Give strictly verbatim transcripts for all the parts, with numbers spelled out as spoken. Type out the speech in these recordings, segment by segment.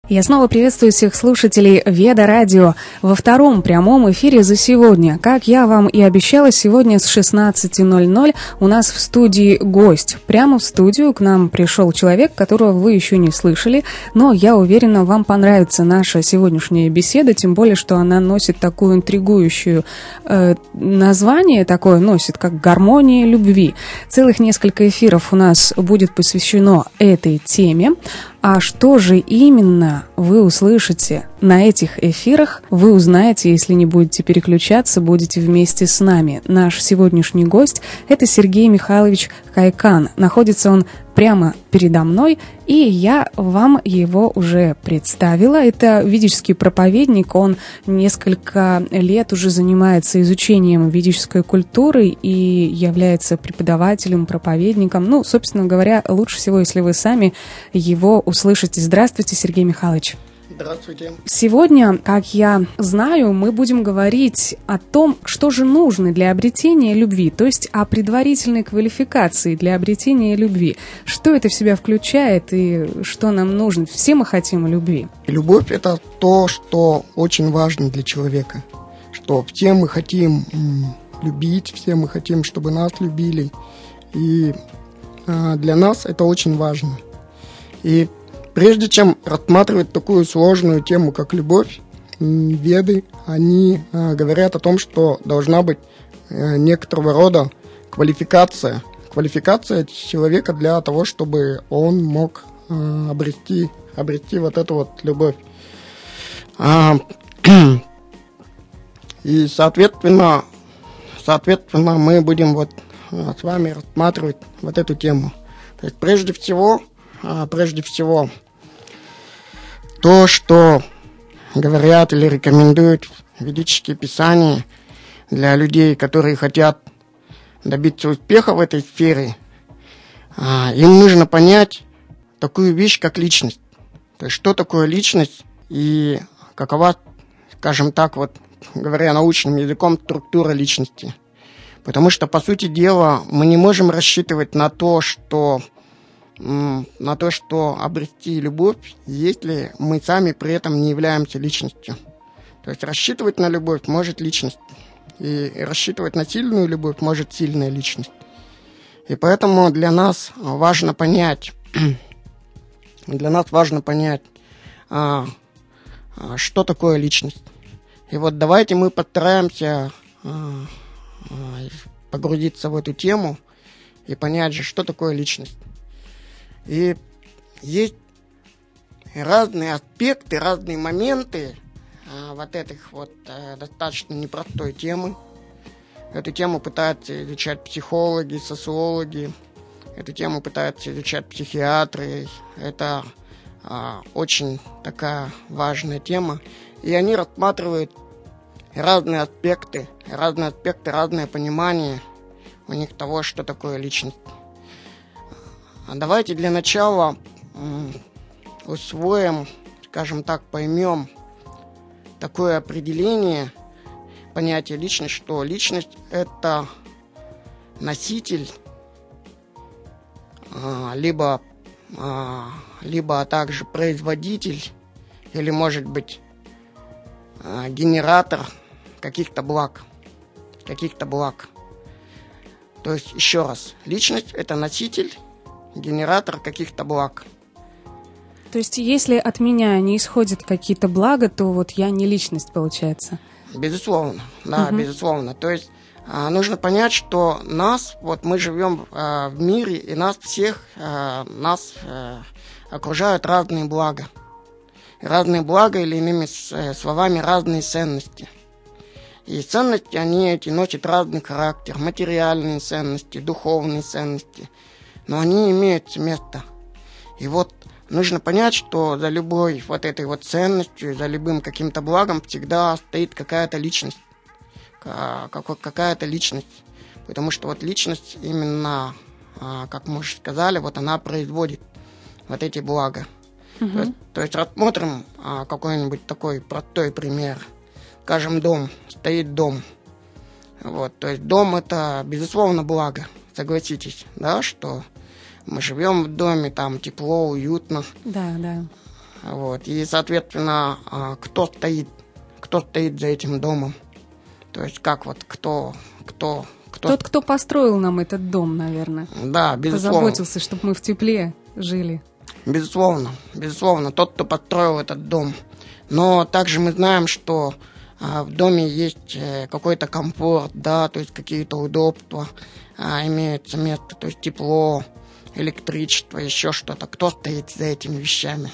Я снова приветствую всех слушателей Веда Радио во втором прямом эфире за сегодня. Как я вам и обещала, сегодня с шестнадцати ноль-ноль у нас в студии гость. Прямо в студию к нам пришел человек, которого вы еще не слышали, но я уверена, вам понравится наша сегодняшняя беседа, тем более, что она носит такую интригующую э, название, такое носит, как «Гармония любви». Целых несколько эфиров у нас будет посвящено этой теме. А что же именно вы услышите на этих эфирах, вы узнаете, если не будете переключаться, будете вместе с нами. Наш сегодняшний гость – это Сергей Михайлович Кайкан. Находится он прямо передо мной, и я вам его уже представила. Это ведический проповедник, он несколько лет уже занимается изучением ведической культуры и является преподавателем, проповедником. Ну, собственно говоря, лучше всего, если вы сами его услышите. Здравствуйте, Сергей Михайлович. Здравствуйте. Сегодня, как я знаю, мы будем говорить о том, что же нужно для обретения любви, то есть о предварительной квалификации для обретения любви. Что это в себя включает и что нам нужно? Все мы хотим любви. Любовь – это то, что очень важно для человека. Что все мы хотим любить, все мы хотим, чтобы нас любили. И для нас это очень важно. И прежде чем рассматривать такую сложную тему, как любовь, веды, они э, говорят о том, что должна быть э, некоторого рода квалификация. Квалификация человека для того, чтобы он мог э, обрести, обрести вот эту вот любовь. А, и, соответственно, соответственно, мы будем вот э, с вами рассматривать вот эту тему. То есть, прежде всего, э, прежде всего, то, что говорят или рекомендуют ведические писания для людей, которые хотят добиться успеха в этой сфере, им нужно понять такую вещь, как личность. То есть, что такое личность и какова, скажем так, вот говоря научным языком, структура личности. Потому что, по сути дела, мы не можем рассчитывать на то, что на то, что обрести любовь, если мы сами при этом не являемся личностью. То есть рассчитывать на любовь может личность, и рассчитывать на сильную любовь может сильная личность. И поэтому для нас важно понять, для нас важно понять, а, а, что такое личность. И вот давайте мы постараемся а, а, погрузиться в эту тему и понять же, что такое личность. И есть разные аспекты, разные моменты а, вот этих вот а, достаточно непростой темы. Эту тему пытаются изучать психологи, социологи. Эту тему пытаются изучать психиатры. Это а, очень такая важная тема. И они рассматривают разные аспекты, разные аспекты, разное понимание у них того, что такое личность. Давайте для начала усвоим, скажем так, поймем такое определение, понятие личность, что личность – это носитель, либо, либо также производитель, или, может быть, генератор каких-то благ, каких-то благ. То есть, еще раз, личность – это носитель, генератор каких-то благ. То есть, если от меня не исходят какие-то блага, то вот я не личность, получается? Безусловно, да, угу. безусловно. То есть, а, нужно понять, что нас, вот мы живем а, в мире, и нас всех, а, нас а, окружают разные блага. Разные блага, или иными словами, разные ценности. И ценности, они эти носят разный характер. Материальные ценности, духовные ценности. Но они имеют место. И вот нужно понять, что за любой вот этой вот ценностью, за любым каким-то благом всегда стоит какая-то личность. Какая-то личность. Потому что вот личность именно, как мы уже сказали, вот она производит вот эти блага. Uh-huh. То есть, то есть рассмотрим какой-нибудь такой простой пример. Скажем, дом. Стоит дом. Вот, то есть дом – это, безусловно, благо. Согласитесь, да, что мы живем в доме, там тепло, уютно. Да, да. Вот. И, соответственно, а, кто стоит, кто стоит за этим домом. То есть как вот кто, кто, кто... Тот, кто построил нам этот дом, наверное. Да, безусловно. Позаботился, чтобы мы в тепле жили. Безусловно, безусловно, тот, кто построил этот дом. Но также мы знаем, что а, в доме есть э, какой-то комфорт, да, то есть какие-то удобства, а, имеется место, то есть тепло, электричество, еще что-то. Кто стоит за этими вещами?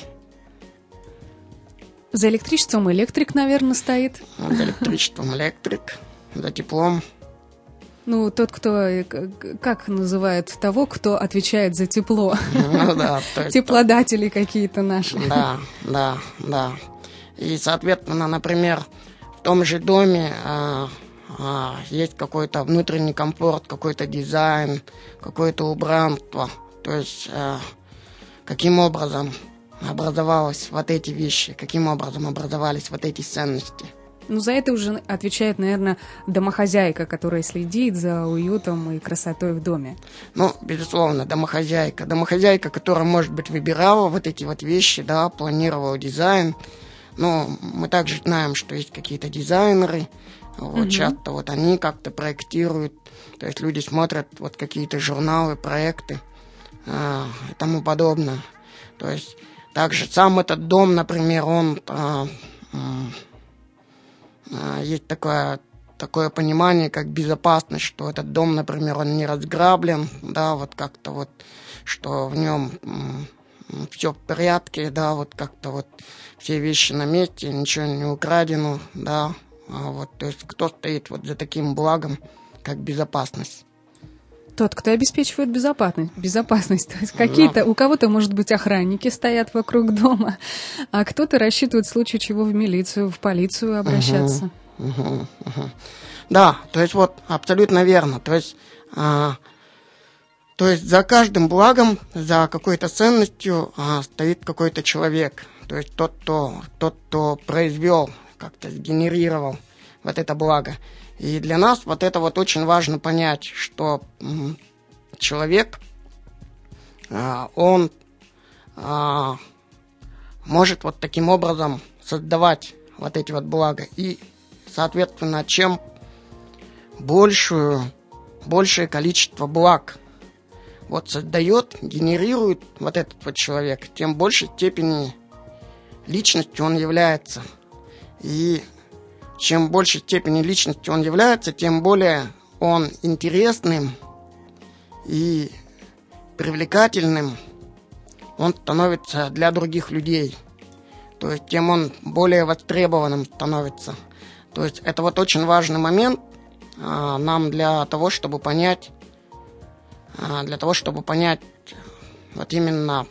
За электричеством электрик, наверное, стоит. За электричеством электрик, за теплом. Ну, тот, кто, как называют того, кто отвечает за тепло. Ну да. Теплодатели какие-то наши. Да, да, да. И, соответственно, например, в том же доме а, а, есть какой-то внутренний комфорт, какой-то дизайн, какое-то убранство. То есть, а, каким образом образовалось вот эти вещи, каким образом образовались вот эти ценности. Ну, за это уже отвечает, наверное, домохозяйка, которая следит за уютом и красотой в доме. Ну, безусловно, домохозяйка. Домохозяйка, которая, может быть, выбирала вот эти вот вещи, да, планировала дизайн. Но мы также знаем, что есть какие-то дизайнеры, вот, mm-hmm. часто вот они как-то проектируют, то есть люди смотрят вот какие-то журналы, проекты а, и тому подобное. То есть также сам этот дом, например, он... А, а, есть такое, такое понимание, как безопасность, что этот дом, например, он не разграблен, да, вот как-то вот, что в нем все в порядке, да, вот как-то вот все вещи на месте, ничего не украдено, да, а вот, то есть кто стоит вот за таким благом, как безопасность? Тот, кто обеспечивает безопасность. безопасность. То есть какие-то, у кого-то, может быть, охранники стоят вокруг дома, а кто-то рассчитывает в случае чего в милицию, в полицию обращаться. Угу, угу, угу. Да, то есть вот абсолютно верно. То есть, а, то есть за каждым благом, за какой-то ценностью а, стоит какой-то человек. То есть тот, кто, тот, кто произвел, как-то сгенерировал вот это благо. И для нас вот это вот очень важно понять, что м, человек, а, он а, может вот таким образом создавать вот эти вот блага. И, соответственно, чем большую, большее количество благ вот создает, генерирует вот этот вот человек, тем в большей степени личностью он является. И чем в большей степени личностью он является, тем более он интересным и привлекательным он становится для других людей. То есть тем он более востребованным становится. То есть это вот очень важный момент а, нам для того, чтобы понять, а, для того, чтобы понять вот именно,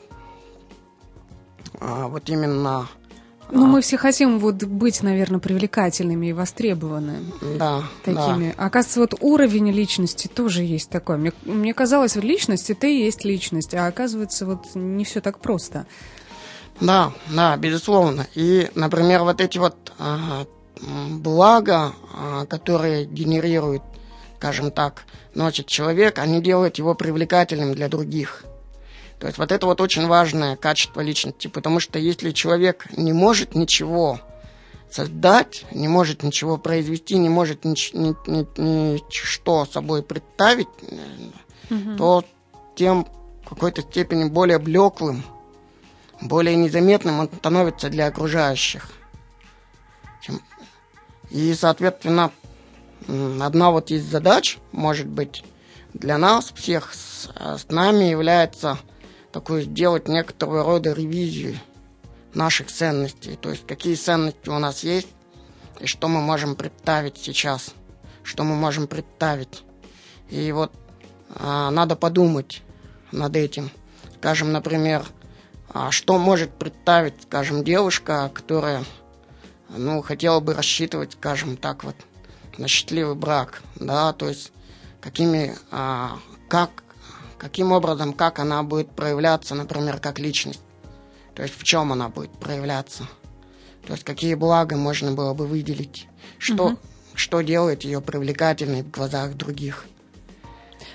а, вот именно. Ну, мы все хотим вот быть, наверное, привлекательными и востребованными. Да, такими. да. Оказывается, вот уровень личности тоже есть такой. Мне, мне казалось, вот личность, это и есть личность, а оказывается, вот не все так просто. Да, да, безусловно. И, например, вот эти вот а, блага, а, которые генерирует, скажем так, носит человек, они делают его привлекательным для других. То есть вот это вот очень важное качество личности, потому что если человек не может ничего создать, не может ничего произвести, не может нич- ни, ни, ничто собой представить, mm-hmm. то тем в какой-то степени более блеклым, более незаметным он становится для окружающих. И, соответственно, одна вот из задач, может быть, для нас всех с, с нами является такую сделать некоторого рода ревизию наших ценностей. То есть какие ценности у нас есть и что мы можем представить сейчас, что мы можем представить. И вот а, надо подумать над этим. Скажем, например, а, что может представить, скажем, девушка, которая, ну, хотела бы рассчитывать, скажем так, вот, на счастливый брак, да, то есть какими, а, как Каким образом, как она будет проявляться, например, как личность? То есть в чем она будет проявляться? То есть какие блага можно было бы выделить? Что, угу. что делает ее привлекательной в глазах других?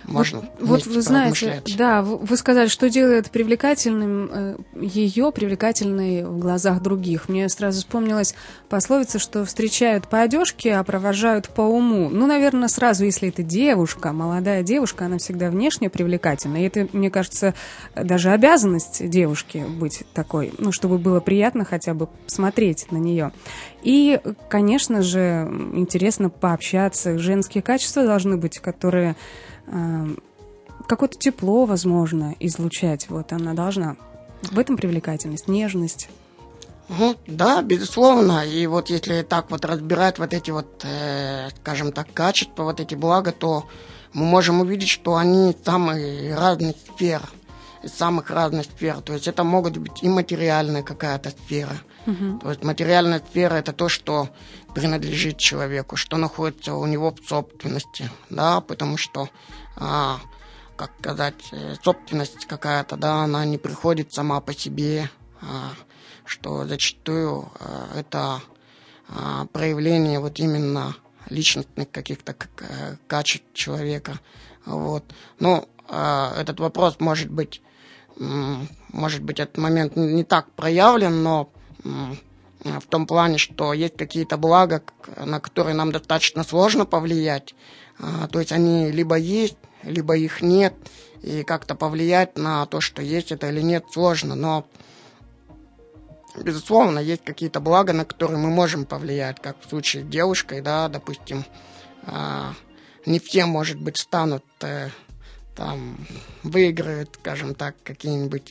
можно вот, вот вы знаете, да, вы сказали, что делает привлекательным э, ее, привлекательной в глазах других. Мне сразу вспомнилась пословица, что встречают по одежке, а провожают по уму. Ну, наверное, сразу, если это девушка, молодая девушка, она всегда внешне привлекательна. И это, мне кажется, даже обязанность девушки быть такой, ну, чтобы было приятно хотя бы смотреть на нее. И, конечно же, интересно пообщаться. Женские качества должны быть, которые... какое-то тепло, возможно, излучать. Вот она должна. В этом привлекательность, нежность. Ну, да, безусловно. И вот если так вот разбирать вот эти вот, э, скажем так, качества, вот эти блага, то мы можем увидеть, что они самые разных сфер, из самых разных сфер. То есть это могут быть и материальная какая-то сфера. Uh-huh. То есть материальная сфера – это то, что принадлежит человеку, что находится у него в собственности, да, потому что, а, как сказать, собственность какая-то, да, она не приходит сама по себе, а, что зачастую а, это а, проявление вот именно личностных каких-то качеств человека, вот. Но а, этот вопрос может быть, может быть, этот момент не так проявлен, но в том плане, что есть какие-то блага, на которые нам достаточно сложно повлиять. То есть они либо есть, либо их нет. И как-то повлиять на то, что есть это или нет, сложно. Но, безусловно, есть какие-то блага, на которые мы можем повлиять. Как в случае с девушкой, да, допустим, не все, может быть, станут, там, выиграют, скажем так, какие-нибудь...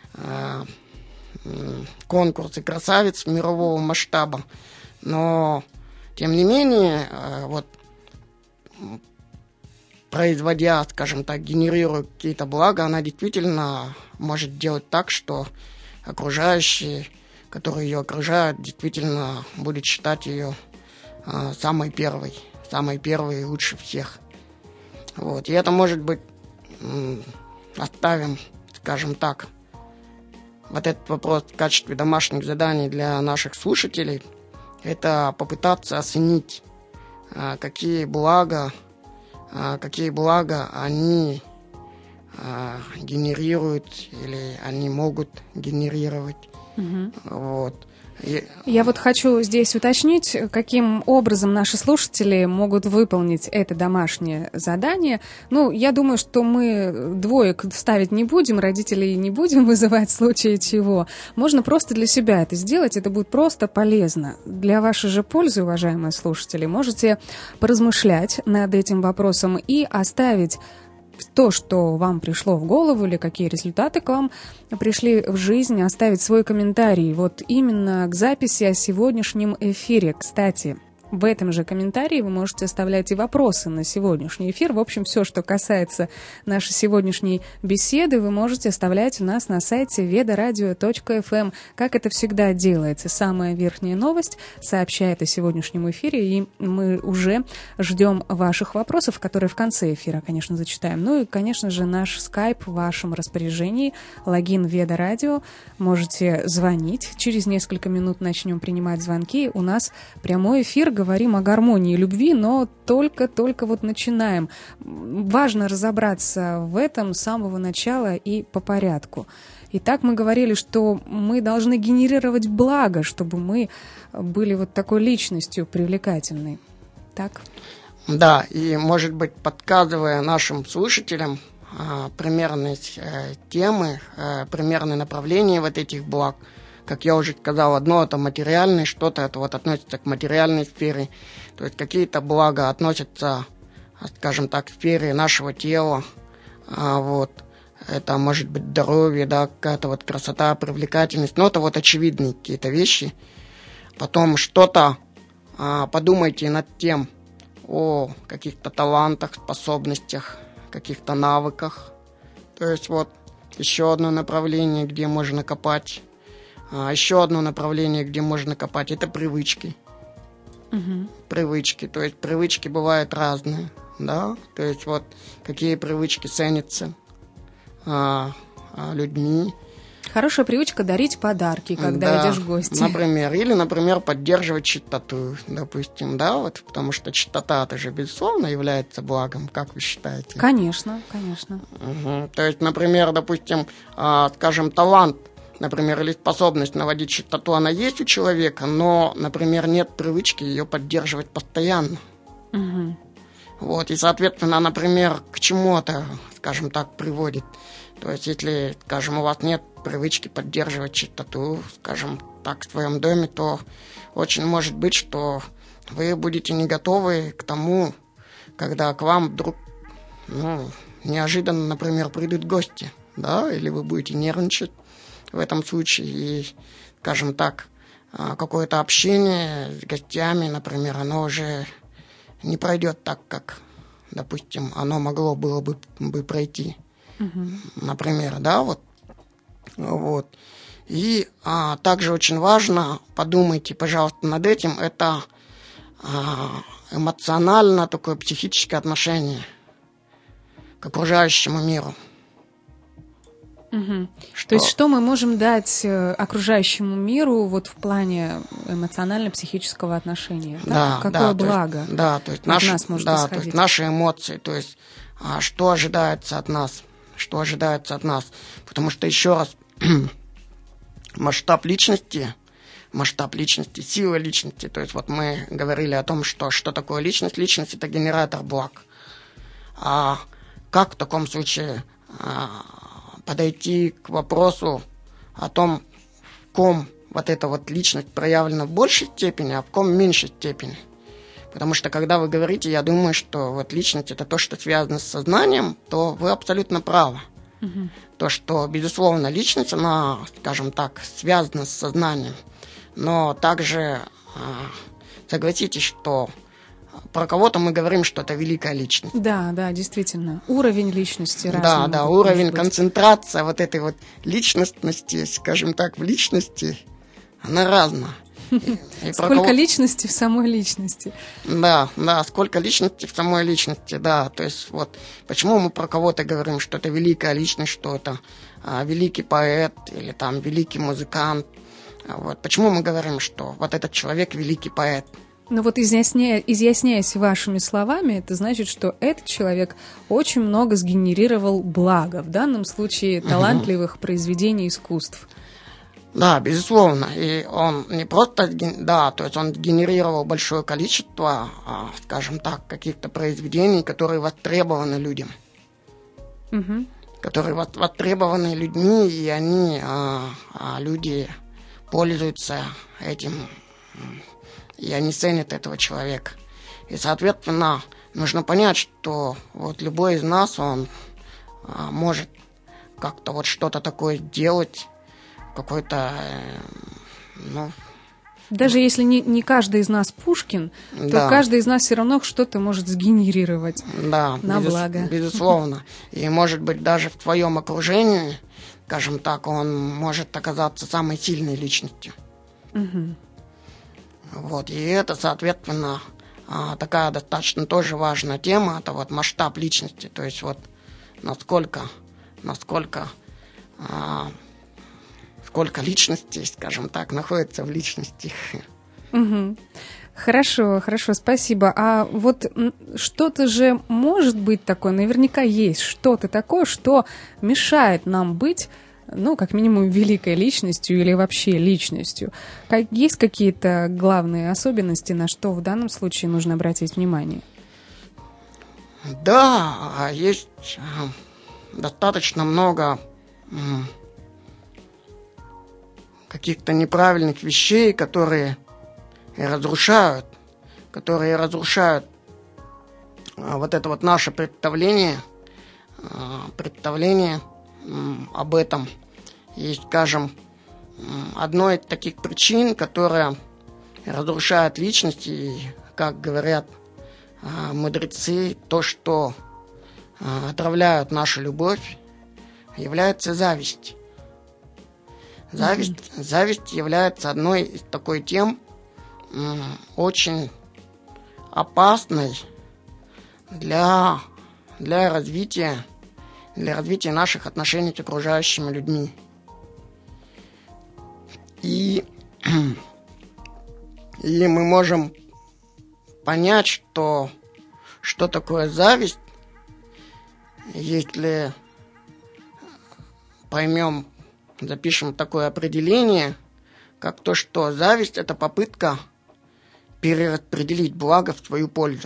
конкурсы красавиц мирового масштаба, но тем не менее, вот производя, скажем так, генерируя какие-то блага, она действительно может делать так, что окружающие, которые ее окружают, действительно будут считать ее самой первой, самой первой и лучше всех. Вот. И это может быть, оставим, скажем так, вот этот вопрос в качестве домашних заданий для наших слушателей, это попытаться оценить, какие блага, какие блага они генерируют или они могут генерировать. Угу. Вот. Я вот хочу здесь уточнить, каким образом наши слушатели могут выполнить это домашнее задание. Ну, я думаю, что мы двоек ставить не будем, родителей не будем вызывать в случае чего. Можно просто для себя это сделать, это будет просто полезно. Для вашей же пользы, уважаемые слушатели, можете поразмышлять над этим вопросом и оставить то, что вам пришло в голову, или какие результаты к вам пришли в жизнь, оставить свой комментарий вот именно к записи о сегодняшнем эфире. Кстати, в этом же комментарии вы можете оставлять и вопросы на сегодняшний эфир. В общем, все, что касается нашей сегодняшней беседы, вы можете оставлять у нас на сайте ведарадио точка эф эм. Как это всегда делается, самая верхняя новость сообщает о сегодняшнем эфире, и мы уже ждем ваших вопросов, которые в конце эфира, конечно, зачитаем. Ну и, конечно же, наш скайп в вашем распоряжении, логин Веда Радио. Можете звонить. Через несколько минут начнем принимать звонки. У нас прямой эфир, говорим о гармонии любви, но только-только вот начинаем. Важно разобраться в этом с самого начала и по порядку. Итак, мы говорили, что мы должны генерировать благо, чтобы мы были вот такой личностью привлекательной. Так? Да, и, может быть, подсказывая нашим слушателям а, примерные а, темы, а, примерные направления вот этих благ, как я уже сказал, одно это материальное, что-то это вот относится к материальной сфере. То есть какие-то блага относятся, скажем так, к сфере нашего тела. А, вот. Это может быть здоровье, да, какая-то вот красота, привлекательность. Но это вот очевидные какие-то вещи. Потом что-то а, подумайте над тем о каких-то талантах, способностях, каких-то навыках. То есть вот еще одно направление, где можно копать. А еще одно направление, где можно копать, это привычки. Угу. Привычки. То есть привычки бывают разные, да. То есть вот какие привычки ценятся а, а, людьми. Хорошая привычка дарить подарки, когда Да, идешь в гости. Например, или, например, поддерживать чистоту, допустим, да, вот, потому что чистота, это же, безусловно, является благом, как вы считаете? Конечно, конечно. Угу. То есть, например, допустим, э, скажем, талант, например, или способность наводить чистоту, она есть у человека, но, например, нет привычки ее поддерживать постоянно. Угу. Вот, и, соответственно, например, к чему это, скажем так, приводит. То есть, если, скажем, у вас нет привычки поддерживать чистоту, скажем так, в своем доме, то очень может быть, что вы будете не готовы к тому, когда к вам вдруг, ну, неожиданно, например, придут гости, да, или вы будете нервничать в этом случае, и, скажем так, какое-то общение с гостями, например, оно уже не пройдет так, как, допустим, оно могло было бы, бы пройти. Uh-huh. Например, да, вот. Вот. И а, также очень важно, подумайте, пожалуйста, над этим, это а, эмоционально такое психическое отношение к окружающему миру. Угу. То есть что мы можем дать окружающему миру вот в плане эмоционально-психического отношения? Да, какое да, благо то есть, да, то есть, от наши, нас может да, исходить? то есть наши эмоции, то есть а, что ожидается от нас, что ожидается от нас. Потому что, еще раз, масштаб личности, масштаб личности, сила личности, то есть вот мы говорили о том, что, что такое личность. Личность – это генератор благ. А как в таком случае а, подойти к вопросу о том, в ком вот эта вот личность проявлена в большей степени, а в ком в меньшей степени? Потому что, когда вы говорите, я думаю, что вот личность – это то, что связано с сознанием, то вы абсолютно правы. Угу. То, что, безусловно, личность, она, скажем так, связана с сознанием. Но также согласитесь, что про кого-то мы говорим, что это великая личность. Да, да, действительно. Уровень личности разный. Да, да, уровень, концентрация вот этой вот личностности, скажем так, в личности, она разная. И, и сколько кого... личности в самой личности. Да, да, сколько личности в самой личности, да. То есть вот почему мы про кого-то говорим, что это великая личность, что это а, великий поэт или там великий музыкант. Вот. Почему мы говорим, что вот этот человек великий поэт? Ну вот изъясняя, изъясняясь вашими словами, это значит, что этот человек очень много сгенерировал блага, в данном случае талантливых угу. произведений искусств. Да, безусловно. И он не просто, да, то есть он генерировал большое количество, скажем так, каких-то произведений, которые востребованы людям. Угу. Которые востребованы людьми, и они, а, а люди пользуются этим, и они ценят этого человека. И, соответственно, нужно понять, что вот любой из нас, он а, может как-то вот что-то такое делать, какой-то, ну... Даже если не, не каждый из нас Пушкин, то да. каждый из нас все равно что-то может сгенерировать да, на безус, благо. Безусловно. И, может быть, даже в твоем окружении, скажем так, он может оказаться самой сильной личностью. Угу. Вот. И это, соответственно, такая достаточно тоже важная тема, это вот масштаб личности, то есть вот насколько, насколько... сколько личностей, скажем так, находится в личности. Угу. Хорошо, хорошо, спасибо. А вот что-то же может быть такое, наверняка есть что-то такое, что мешает нам быть, ну, как минимум, великой личностью или вообще личностью. Есть какие-то главные особенности, на что в данном случае нужно обратить внимание? Да, есть достаточно много каких-то неправильных вещей, которые разрушают, которые разрушают а, вот это вот наше представление, а, представление м, об этом. И, скажем, одной из таких причин, которая разрушает личность, и, как говорят а, мудрецы, то, что а, отравляют нашу любовь, является зависть. Зависть, mm-hmm. зависть является одной из такой тем м, очень опасной для, для развития, для развития наших отношений с окружающими людьми. И, и мы можем понять, что, что такое зависть, если поймем, запишем такое определение, как то, что зависть – это попытка перераспределить благо в свою пользу.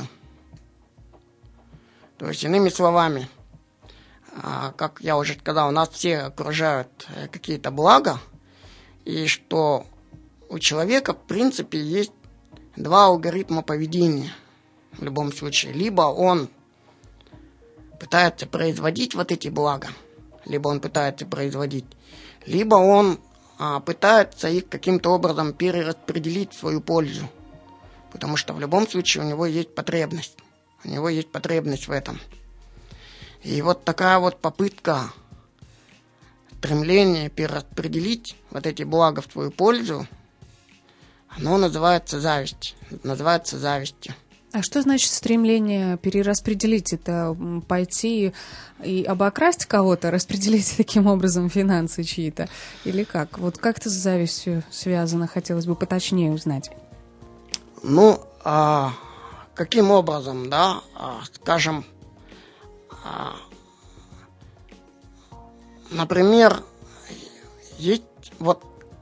То есть, иными словами, как я уже сказал, нас все окружают какие-то блага, и что у человека, в принципе, есть два алгоритма поведения в любом случае. Либо он пытается производить вот эти блага, либо он пытается производить, либо он а, пытается их каким-то образом перераспределить в свою пользу. Потому что в любом случае у него есть потребность. У него есть потребность в этом. И вот такая вот попытка, стремление перераспределить вот эти блага в твою пользу, оно называется зависть. Называется завистью. А что значит стремление перераспределить? Это пойти и обокрасть кого-то, распределить таким образом финансы чьи-то? Или как? Вот как это с завистью связано? Хотелось бы поточнее узнать. Ну, а, каким образом, да? А, скажем, а, например, есть вот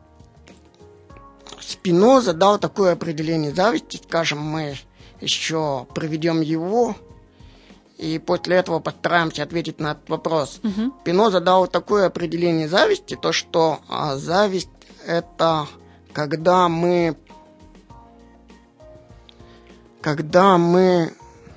Спиноза дал такое определение зависти, скажем, мы еще приведем его, и после этого постараемся ответить на этот вопрос. Угу. Спиноза дал такое определение зависти, то что а, зависть – это когда мы, когда мы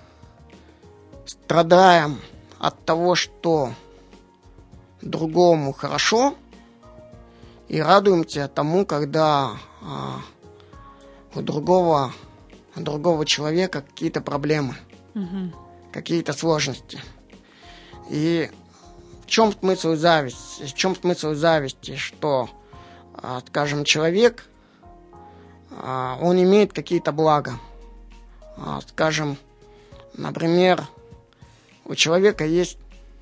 страдаем от того, что другому хорошо, и радуемся тому, когда а, у другого у другого человека какие-то проблемы, угу. какие-то сложности. И в чем смысл зависти? В чем смысл зависти? Что, скажем, человек, он имеет какие-то блага. Скажем, например, у человека есть,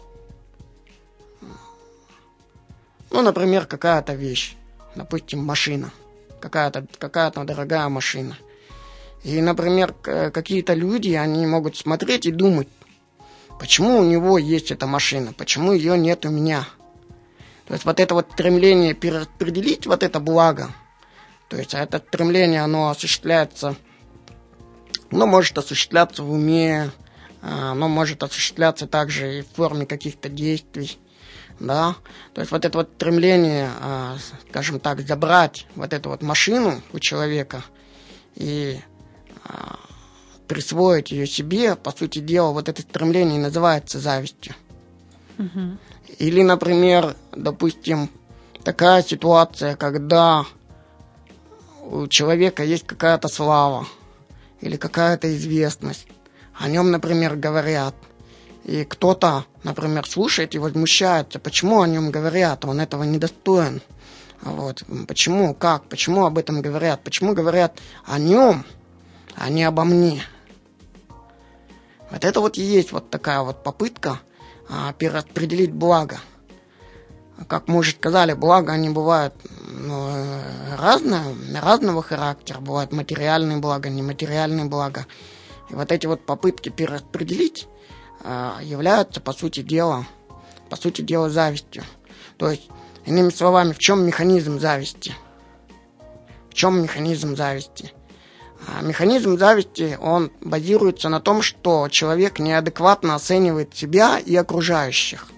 ну, например, какая-то вещь, допустим, машина, какая-то, какая-то дорогая машина. И, например, какие-то люди, они могут смотреть и думать, почему у него есть эта машина, почему ее нет у меня. То есть вот это вот стремление перераспределить вот это благо, то есть это стремление, оно осуществляется, оно может осуществляться в уме, оно может осуществляться также и в форме каких-то действий, да. То есть вот это вот стремление, скажем так, забрать вот эту вот машину у человека и присвоить ее себе, по сути дела, вот это стремление называется завистью. Угу. Или, например, допустим, такая ситуация, когда у человека есть какая-то слава или какая-то известность, о нем, например, говорят, и кто-то, например, слушает и возмущается, почему о нем говорят, он этого недостоин. Вот. Почему, как, почему об этом говорят, почему говорят о нем, а не обо мне. Вот это вот и есть вот такая вот попытка а, перераспределить благо. Как мы уже сказали, блага, они бывают ну, разные, разного характера. Бывают материальные блага, нематериальные блага. И вот эти вот попытки перераспределить а, являются, по сути дела, по сути дела, завистью. То есть, иными словами, в чем механизм зависти? В чем механизм зависти? Механизм зависти, он базируется на том, что человек неадекватно оценивает себя и окружающих.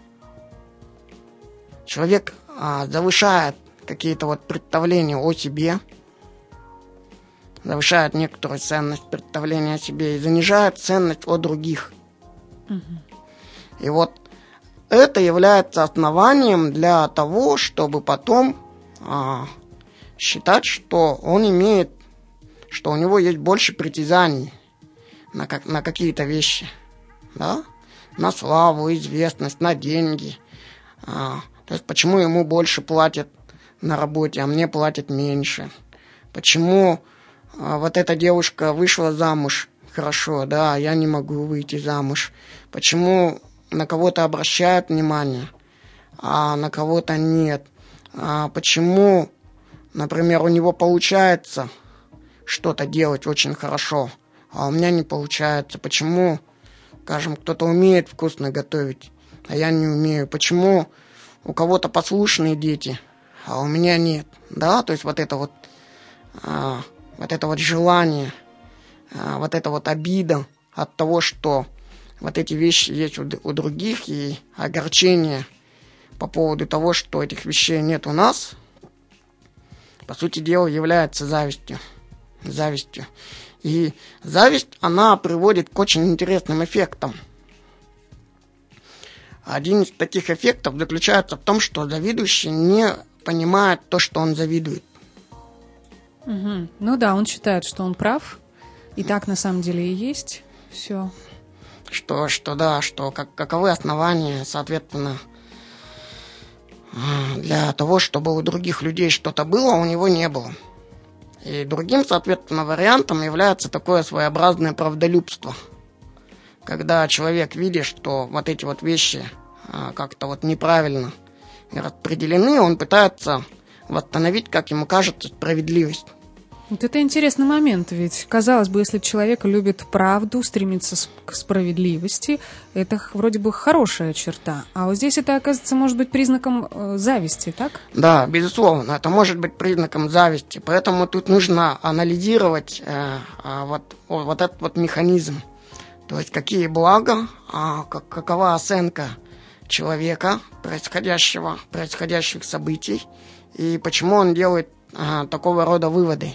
Человек а, завышает какие-то вот представления о себе, завышает некоторую ценность представления о себе и занижает ценность о других. Угу. И вот это является основанием для того, чтобы потом а, считать, что он имеет, что у него есть больше притязаний на, как, на какие-то вещи, да? На славу, известность, на деньги. А, то есть почему ему больше платят на работе, а мне платят меньше? Почему а, вот эта девушка вышла замуж хорошо, да, а я не могу выйти замуж? Почему на кого-то обращают внимание, а на кого-то нет? А почему, например, у него получается что-то делать очень хорошо, а у меня не получается. Почему, скажем, кто-то умеет вкусно готовить, а я не умею? Почему у кого-то послушные дети, а у меня нет? Да, то есть вот это вот, а, вот это вот желание, а, вот это вот обида от того, что вот эти вещи есть у, у других, и огорчение по поводу того, что этих вещей нет у нас, по сути дела, является завистью. Завистью. И зависть, она приводит к очень интересным эффектам. Один из таких эффектов заключается в том, что завидующий не понимает то, что он завидует. Угу. Ну да, он считает, что он прав, и так на самом деле и есть. Все. Что, что да, что как, каковы основания, соответственно, для того, чтобы у других людей что-то было, а у него не было. И другим, соответственно, вариантом является такое своеобразное правдолюбство. Когда человек видит, что вот эти вот вещи а, как-то вот неправильно распределены, он пытается восстановить, как ему кажется, справедливость. Вот это интересный момент, ведь, казалось бы, если человек любит правду, стремится к справедливости, это вроде бы хорошая черта. А вот здесь это, оказывается, может быть признаком э, зависти, так? Да, безусловно, это может быть признаком зависти. Поэтому тут нужно анализировать э, э, вот, вот этот вот механизм. То есть какие блага, э, как, какова оценка человека, происходящего, происходящих событий, и почему он делает э, такого рода выводы.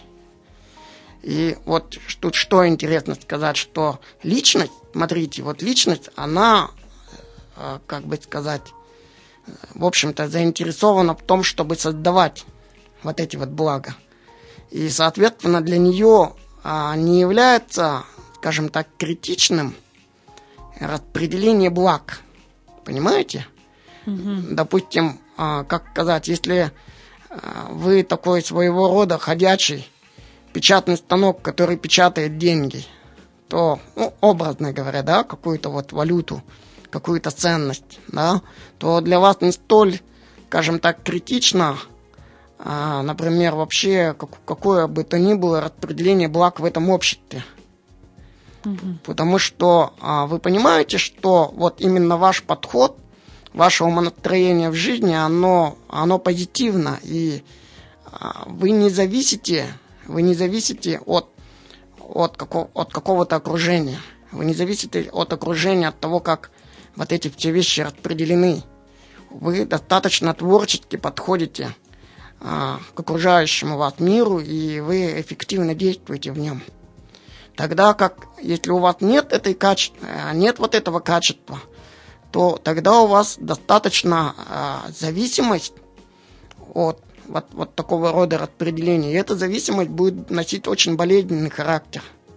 И вот тут что интересно сказать, что личность, смотрите, вот личность, она, как бы сказать, в общем-то, заинтересована в том, чтобы создавать вот эти вот блага. И, соответственно, для нее не является, скажем так, критичным распределение благ. Понимаете? Mm-hmm. Допустим, как сказать, если вы такой своего рода ходячий печатный станок, который печатает деньги, то, ну, образно говоря, да, какую-то вот валюту, какую-то ценность, да, то для вас не столь, скажем так, критично, а, например, вообще как, какое бы то ни было распределение благ в этом обществе. Mm-hmm. Потому что а, вы понимаете, что вот именно ваш подход, ваше умонастроение в жизни, оно, оно позитивно, и а, вы не зависите Вы не зависите от, от, какого, от какого-то окружения. Вы не зависите от окружения, от того, как вот эти все вещи распределены. Вы достаточно творчески подходите а, к окружающему вас миру, и вы эффективно действуете в нем. Тогда как, если у вас нет этой качества, нет вот этого качества, то тогда у вас достаточно а, зависимость от Вот, вот такого рода распределения. И эта зависимость будет носить очень болезненный характер.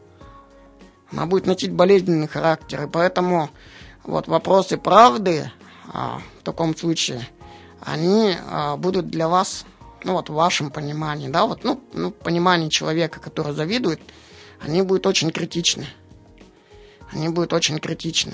Она будет носить болезненный характер. И поэтому вот вопросы правды а, в таком случае, они а, будут для вас, ну вот в вашем понимании, да, вот, ну, ну, понимании человека, который завидует, они будут очень критичны. Они будут очень критичны.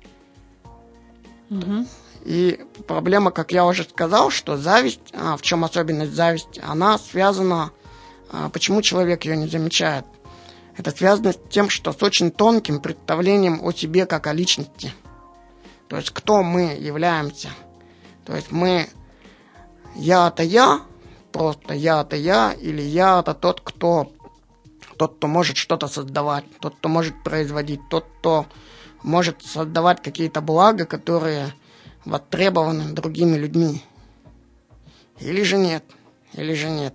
Угу. И проблема, как я уже сказал, что зависть, а, в чем особенность зависти, она связана, а, почему человек ее не замечает. Это связано с тем, что с очень тонким представлением о себе как о личности. То есть, кто мы являемся. То есть, мы, я это я, просто я это я, или я это тот, кто, тот, кто может что-то создавать, тот, кто может производить, тот, кто может создавать какие-то блага, которые востребованы другими людьми. Или же нет. Или же нет.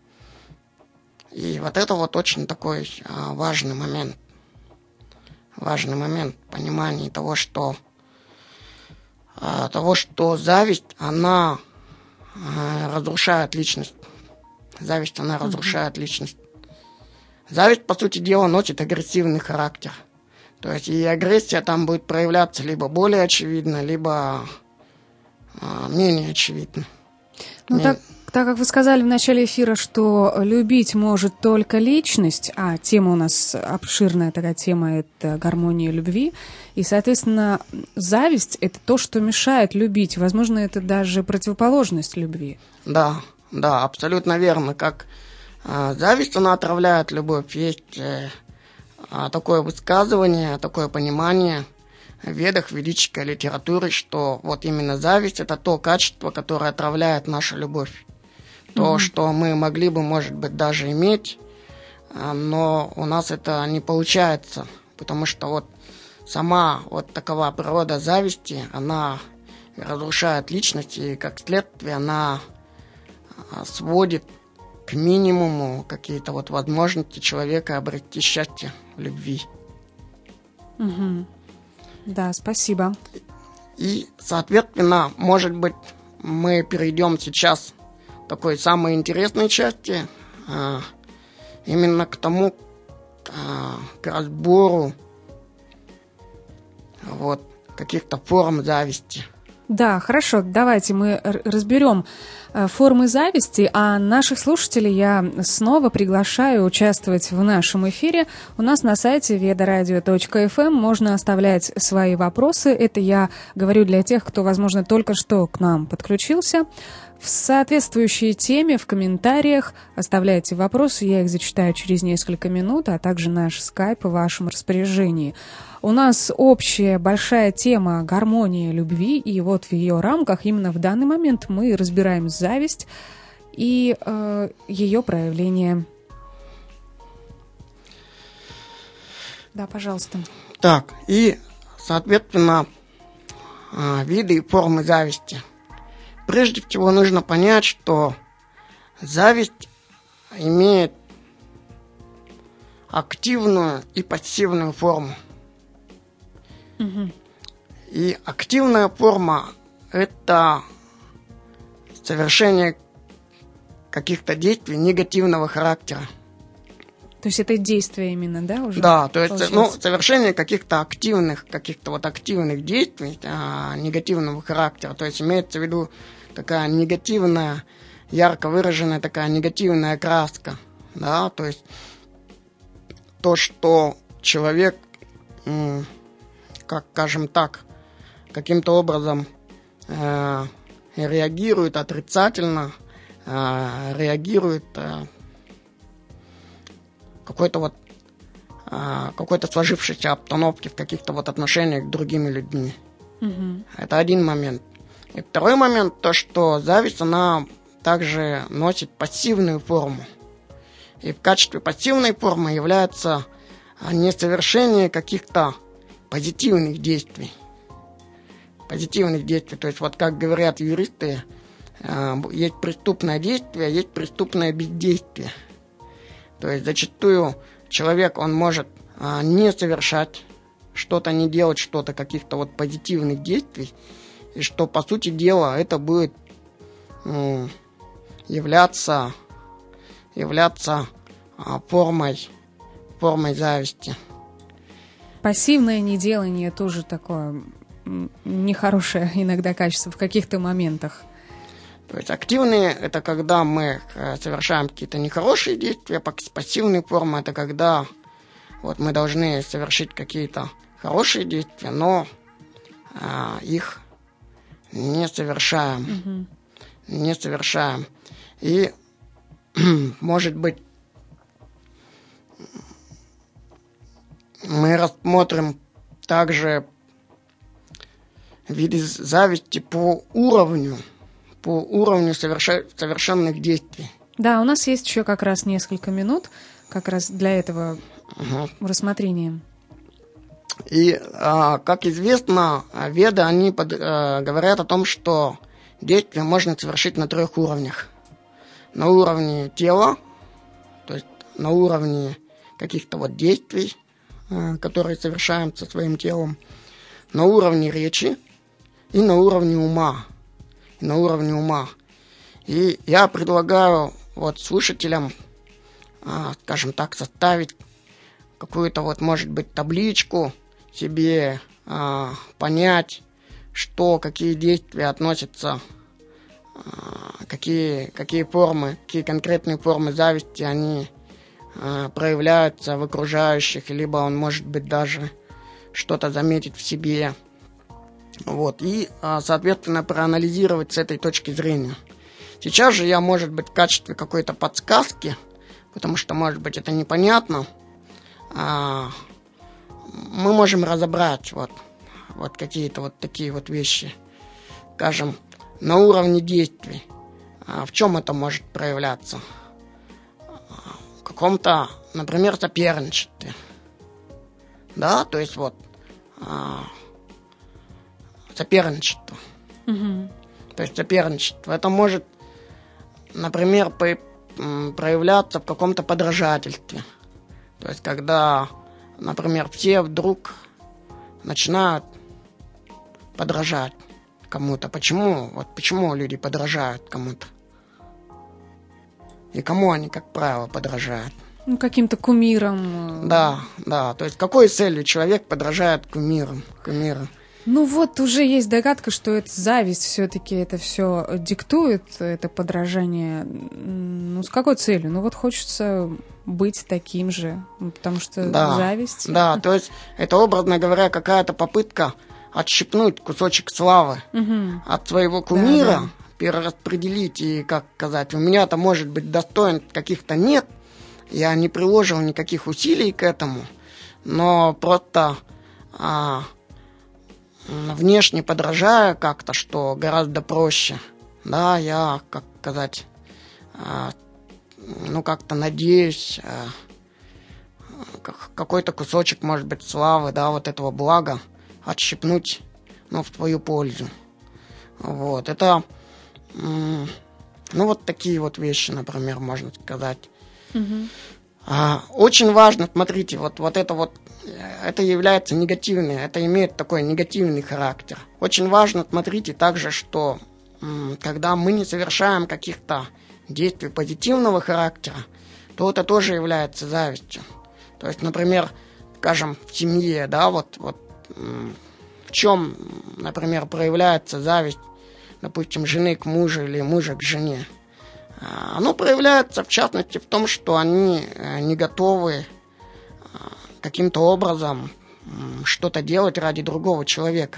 И вот это вот очень такой а, важный момент. Важный момент понимания того, что а, того, что зависть, она а, разрушает личность. Зависть, она mm-hmm. разрушает личность. Зависть, по сути дела, носит агрессивный характер. То есть и агрессия там будет проявляться либо более очевидно, либо а, менее очевидно. Ну, так, так как вы сказали в начале эфира, что любить может только личность, а тема у нас обширная такая тема, это гармония любви, и, соответственно, зависть – это то, что мешает любить. Возможно, это даже противоположность любви. Да, да, абсолютно верно. Как э, зависть, она отравляет любовь. Есть э, э, такое высказывание, такое понимание в ведах, в ведической литературе, что вот именно зависть – это то качество, которое отравляет нашу любовь. То, mm-hmm. что мы могли бы, может быть, даже иметь, но у нас это не получается, потому что вот сама вот такова природа зависти, она разрушает личность, и как следствие она сводит к минимуму какие-то вот возможности человека обрести счастье в любви. Mm-hmm. Да, спасибо. И, соответственно, может быть, мы перейдем сейчас к такой самой интересной части, а, именно к тому, а, к разбору вот, каких-то форм зависти. Да, хорошо, давайте мы разберем формы зависти, а наших слушателей я снова приглашаю участвовать в нашем эфире. У нас на сайте ведарадио точка эф эм можно оставлять свои вопросы. Это я говорю для тех, кто, возможно, только что к нам подключился. В соответствующей теме в комментариях оставляйте вопросы, я их зачитаю через несколько минут, а также наш скайп в вашем распоряжении. У нас общая большая тема гармония любви, и вот в ее рамках именно в данный момент мы разбираем зависть и э, ее проявление. Да, пожалуйста. Так, и, соответственно, виды и формы зависти. Прежде всего нужно понять, что зависть имеет активную и пассивную форму. Угу. И активная форма – это совершение каких-то действий негативного характера. То есть это действие именно, да, уже? Да, то есть ну, совершение каких-то активных, каких-то вот активных действий а, негативного характера. То есть имеется в виду такая негативная, ярко выраженная такая негативная краска. Да, то есть то, что человек, м, как скажем так, каким-то образом э, реагирует отрицательно, э, реагирует э, какой-то вот э, какой-то сложившейся обстановке в каких-то вот отношениях с другими людьми. Угу. Это один момент. И второй момент, то, что зависть, она также носит пассивную форму. И в качестве пассивной формы является несовершение каких-то позитивных действий. Позитивных действий. То есть, вот как говорят юристы, есть преступное действие, есть преступное бездействие. То есть, зачастую человек, он может не совершать что-то, не делать что-то, каких-то вот позитивных действий, и что, по сути дела, это будет ну, являться, являться а, формой, формой зависти. Пассивное неделание тоже такое нехорошее иногда качество в каких-то моментах. То есть активные – это когда мы совершаем какие-то нехорошие действия, пассивные формы – это когда вот, мы должны совершить какие-то хорошие действия, но а, их не совершаем. Угу. Не совершаем. И, может быть, мы рассмотрим также виды зависти по уровню, по уровню соверша- совершенных действий. Да, у нас есть еще как раз несколько минут как раз для этого угу. рассмотрения. И, а, как известно, веды, они под, а, говорят о том, что действие можно совершить на трех уровнях. На уровне тела, то есть на уровне каких-то вот действий, а, которые совершаем со своим телом, на уровне речи и на уровне ума. И на уровне ума. И я предлагаю вот слушателям, а, скажем так, составить какую-то вот, может быть, табличку себе, а, понять, что, какие действия относятся, а, какие, какие формы, какие конкретные формы зависти, они а, проявляются в окружающих, либо он, может быть, даже что-то заметить в себе. Вот, и, а, соответственно, проанализировать с этой точки зрения. Сейчас же я, может быть, в качестве какой-то подсказки, потому что, может быть, это непонятно, а, мы можем разобрать вот, вот какие-то вот такие вот вещи, скажем, на уровне действий. А в чем это может проявляться? В каком-то, например, соперничестве. Да, то есть вот а, соперничество. Угу. То есть соперничество. Это может, например, по, проявляться в каком-то подражательстве. То есть когда, например, все вдруг начинают подражать кому-то. Почему? Вот почему люди подражают кому-то? И кому они, как правило, подражают? Ну, каким-то кумирам. Да, да. То есть какой целью человек подражает кумирам? кумирам? Ну вот уже есть догадка, что это зависть все-таки это все диктует, это подражание. Ну с какой целью? Ну вот хочется быть таким же, потому что да, зависть. Да, то есть это, образно говоря, какая-то попытка отщипнуть кусочек славы угу. от своего кумира, да, да. перераспределить и, как сказать, у меня-то, может быть, достоинств каких-то нет, я не приложил никаких усилий к этому, но просто а, внешне подражаю как-то, что гораздо проще. Да, я, как сказать, а, ну, как-то надеюсь, а, какой-то кусочек, может быть, славы, да, вот этого блага отщипнуть, ну, в твою пользу. Вот, это, ну, вот такие вот вещи, например, можно сказать. Угу. А, очень важно, смотрите, вот, вот это вот, это является негативным, это имеет такой негативный характер. Очень важно, смотрите, также, что м, когда мы не совершаем каких-то действий позитивного характера, то это тоже является завистью. То есть, например, скажем, в семье, да, вот, вот м, в чем, например, проявляется зависть, допустим, жены к мужу или мужа к жене. Оно проявляется, в частности, в том, что они не готовы каким-то образом что-то делать ради другого человека.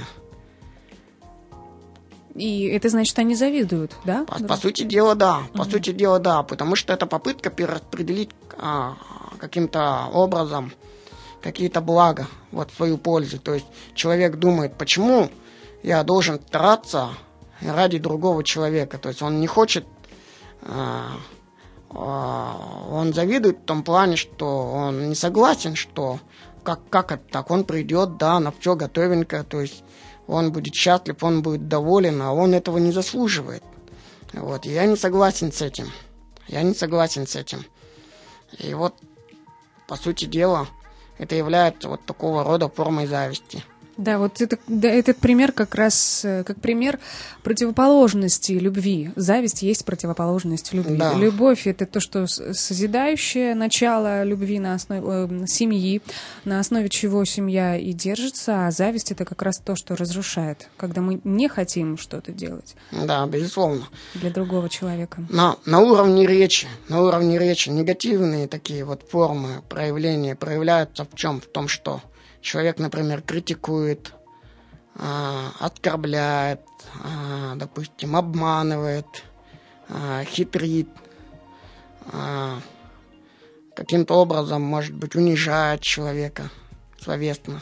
И это значит, они завидуют, да? По, по сути дела, да. По Угу. сути дела, да. Потому что это попытка перераспределить а, каким-то образом какие-то блага вот, в свою пользу. То есть человек думает, почему я должен стараться ради другого человека. То есть он не хочет, а, а, он завидует в том плане, что он не согласен, что как, как это так, он придет, да, на все готовенькое, то есть он будет счастлив, он будет доволен, а он этого не заслуживает. Вот, и я не согласен с этим. Я не согласен с этим. И вот, по сути дела, это является вот такого рода формой зависти. Да, вот это, да, этот пример как раз как пример противоположности любви. Зависть есть противоположность любви. Да. Любовь — это то, что созидающее начало любви на основе э, семьи, на основе чего семья и держится, а зависть — это как раз то, что разрушает, когда мы не хотим что-то делать. Да, безусловно. Для другого человека. На, на уровне речи, на уровне речи негативные такие вот формы проявления проявляются в чем? В том, что человек, например, критикует, а, оскорбляет, а, допустим, обманывает, а, хитрит, а, каким-то образом, может быть, унижает человека словесно.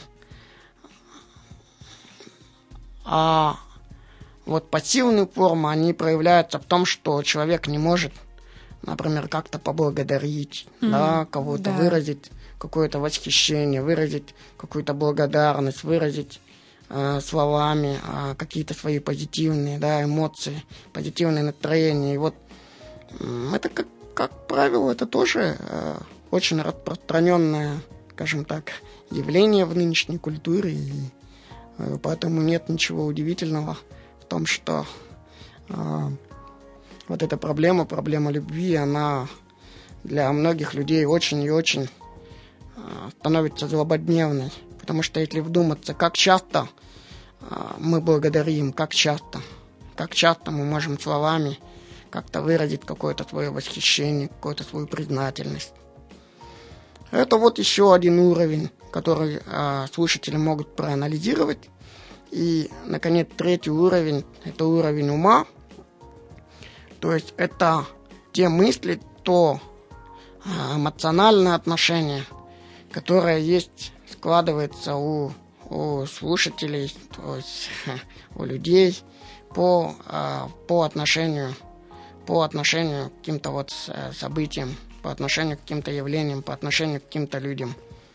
А вот пассивные формы, они проявляются в том, что человек не может, например, как-то поблагодарить, mm-hmm. да, кого-то да. выразить какое-то восхищение, выразить какую-то благодарность, выразить э, словами э, какие-то свои позитивные, да, эмоции, позитивное настроение. И вот э, это, как, как правило, это тоже э, очень распространенное, скажем так, явление в нынешней культуре. И э, поэтому нет ничего удивительного в том, что э, вот эта проблема, проблема любви, она для многих людей очень и очень становится злободневной, потому что если вдуматься, как часто а, мы благодарим, как часто, как часто мы можем словами как-то выразить какое-то свое восхищение, какую-то свою признательность. Это вот еще один уровень, который а, слушатели могут проанализировать. И, наконец, третий уровень – это уровень ума. То есть это те мысли, то эмоциональное отношение, которое есть, складывается у, у слушателей, то есть у людей по, по отношению, по отношению к каким-то вот событиям, по отношению к каким-то явлениям, по отношению к каким-то людям.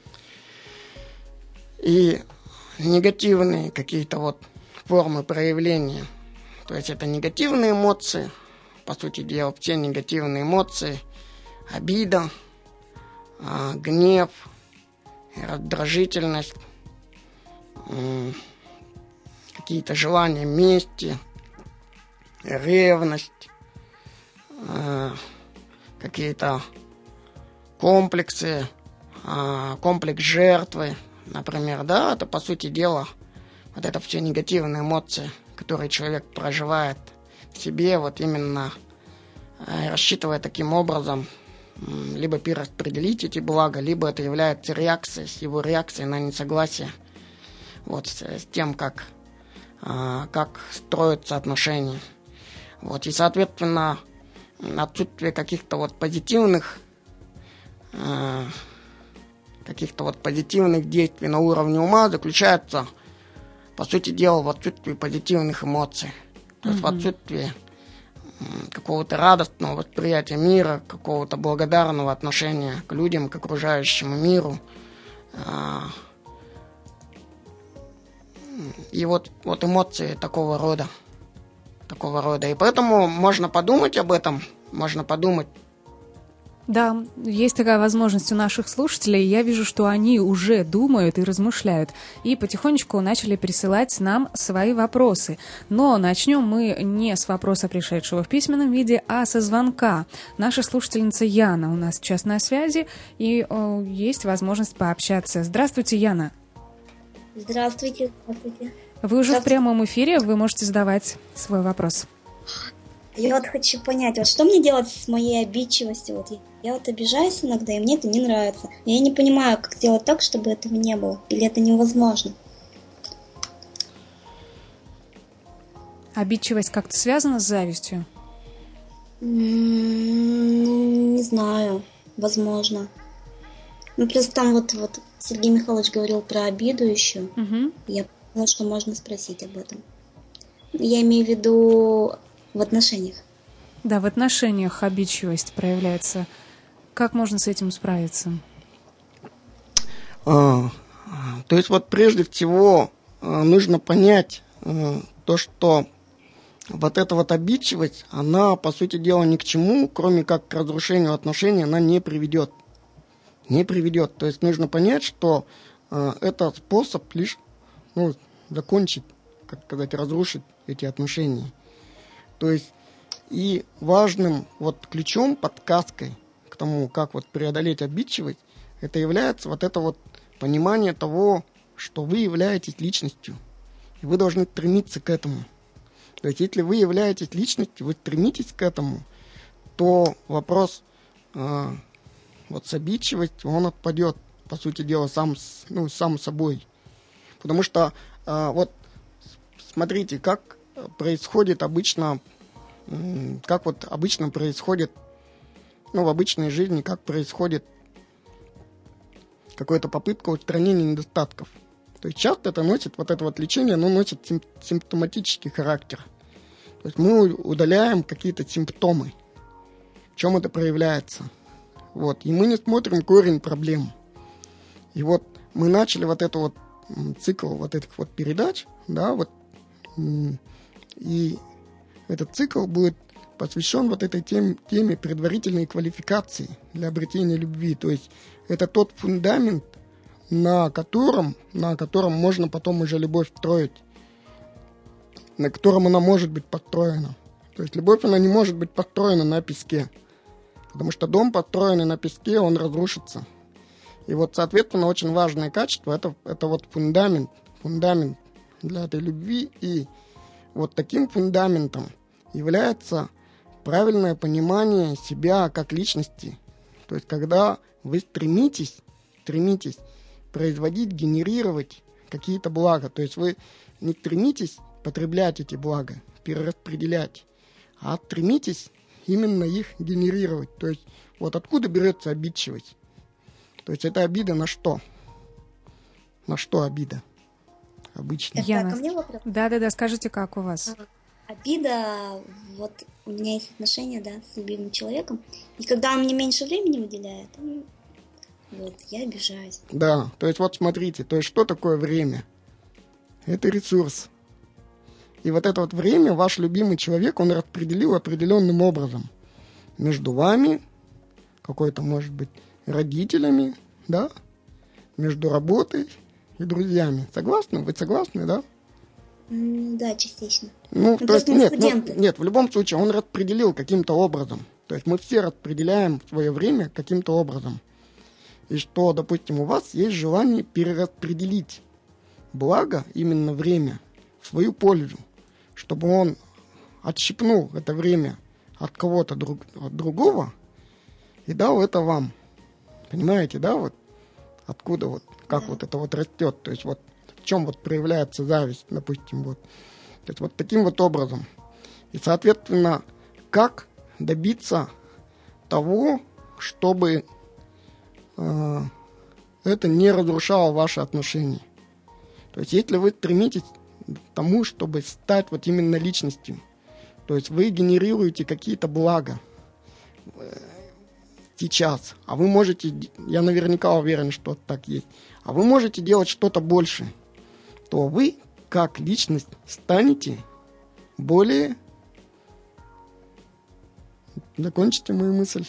И негативные какие-то вот формы проявления, то есть это негативные эмоции, по сути дела, все негативные эмоции, обида, э, гнев, раздражительность, э, какие-то желания мести, ревность, э, какие-то комплексы, э, комплекс жертвы, например, да, это, по сути дела, вот это все негативные эмоции, которые человек проживает в себе, вот именно э, рассчитывая таким образом либо перераспределить эти блага, либо это является реакцией, его реакцией на несогласие вот, с, с тем, как, э, как строятся отношения. Вот, и, соответственно, отсутствие каких-то вот позитивных э, каких-то вот позитивных действий на уровне ума заключается, по сути дела, в отсутствии позитивных эмоций. То mm-hmm. есть в отсутствии какого-то радостного восприятия мира, какого-то благодарного отношения к людям, к окружающему миру. И вот, вот эмоции такого рода. Такого рода. И поэтому можно подумать об этом, можно подумать. Да, есть такая возможность у наших слушателей. Я вижу, что они уже думают и размышляют. И потихонечку начали присылать нам свои вопросы. Но начнем мы не с вопроса, пришедшего в письменном виде, а со звонка. Наша слушательница Яна у нас сейчас на связи, и о, есть возможность пообщаться. Здравствуйте, Яна. Здравствуйте. Здравствуйте. Вы уже Здравствуйте. в прямом эфире, вы можете задавать свой вопрос. Я вот хочу понять, вот что мне делать с моей обидчивостью? Вот я, я вот обижаюсь иногда, и мне это не нравится. Но я не понимаю, как сделать так, чтобы этого не было. Или это невозможно? Обидчивость как-то связана с завистью? М-м, не знаю. Возможно. Ну, просто там вот, вот Сергей Михайлович говорил про обиду еще. Угу. Я поняла, что можно спросить об этом. Я имею в виду в отношениях. Да, в отношениях обидчивость проявляется. Как можно с этим справиться? А, то есть вот прежде всего нужно понять а, то, что вот эта вот обидчивость, она, по сути дела, ни к чему, кроме как к разрушению отношений, она не приведет. Не приведет. То есть нужно понять, что а, это способ лишь ну, закончить, как сказать, разрушить эти отношения. То есть и важным вот ключом, подсказкой к тому, как вот преодолеть обидчивость, это является вот это вот понимание того, что вы являетесь личностью. И вы должны стремиться к этому. То есть если вы являетесь личностью, вы стремитесь к этому, то вопрос э, вот с обидчивостью, он отпадет, по сути дела, сам, ну, сам собой. Потому что э, вот смотрите, как происходит обычно, как вот обычно происходит, ну, в обычной жизни, как происходит какая-то попытка устранения недостатков. То есть часто это носит, вот это вот лечение, оно носит сим- симптоматический характер. То есть мы удаляем какие-то симптомы, в чем это проявляется. Вот. И мы не смотрим корень проблем. И вот мы начали вот эту вот цикл вот этих вот передач, да, вот. И этот цикл будет посвящен вот этой теме, теме предварительной квалификации для обретения любви. То есть это тот фундамент, на котором, на котором можно потом уже любовь строить, на котором она может быть построена. То есть любовь, она не может быть построена на песке, потому что дом, построенный на песке, он разрушится. И вот, соответственно, очень важное качество это, – это вот фундамент, фундамент для этой любви. И вот таким фундаментом является правильное понимание себя как личности. То есть когда вы стремитесь, стремитесь производить, генерировать какие-то блага. То есть вы не стремитесь потреблять эти блага, перераспределять, а стремитесь именно их генерировать. То есть вот откуда берется обидчивость? То есть это обида на что? На что обида? Обычно. Яна, да-да-да, скажите, как у вас? Обида, вот у меня есть отношения, да, с любимым человеком, и когда он мне меньше времени уделяет, вот, я обижаюсь. Да, то есть вот смотрите, то есть что такое время? Это ресурс. И вот это вот время ваш любимый человек, он распределил определенным образом. Между вами, какой-то, может быть, родителями, да, между работой и друзьями. Согласны? Вы согласны, да? Mm, да, частично. Ну, ну то есть нет, ну, нет, в любом случае он распределил каким-то образом. То есть мы все распределяем свое время каким-то образом. И что, допустим, у вас есть желание перераспределить благо, именно время, в свою пользу, чтобы он отщипнул это время от кого-то друг, от другого и дал это вам. Понимаете, да, вот откуда вот, как вот это вот растет, то есть вот в чем вот проявляется зависть, допустим, вот. То есть вот таким вот образом. И, соответственно, как добиться того, чтобы э, это не разрушало ваши отношения. То есть если вы стремитесь к тому, чтобы стать вот именно личностью, то есть вы генерируете какие-то блага э, сейчас, а вы можете, я наверняка уверен, что так есть, а вы можете делать что-то больше, то вы, как личность, станете более... Закончите мою мысль.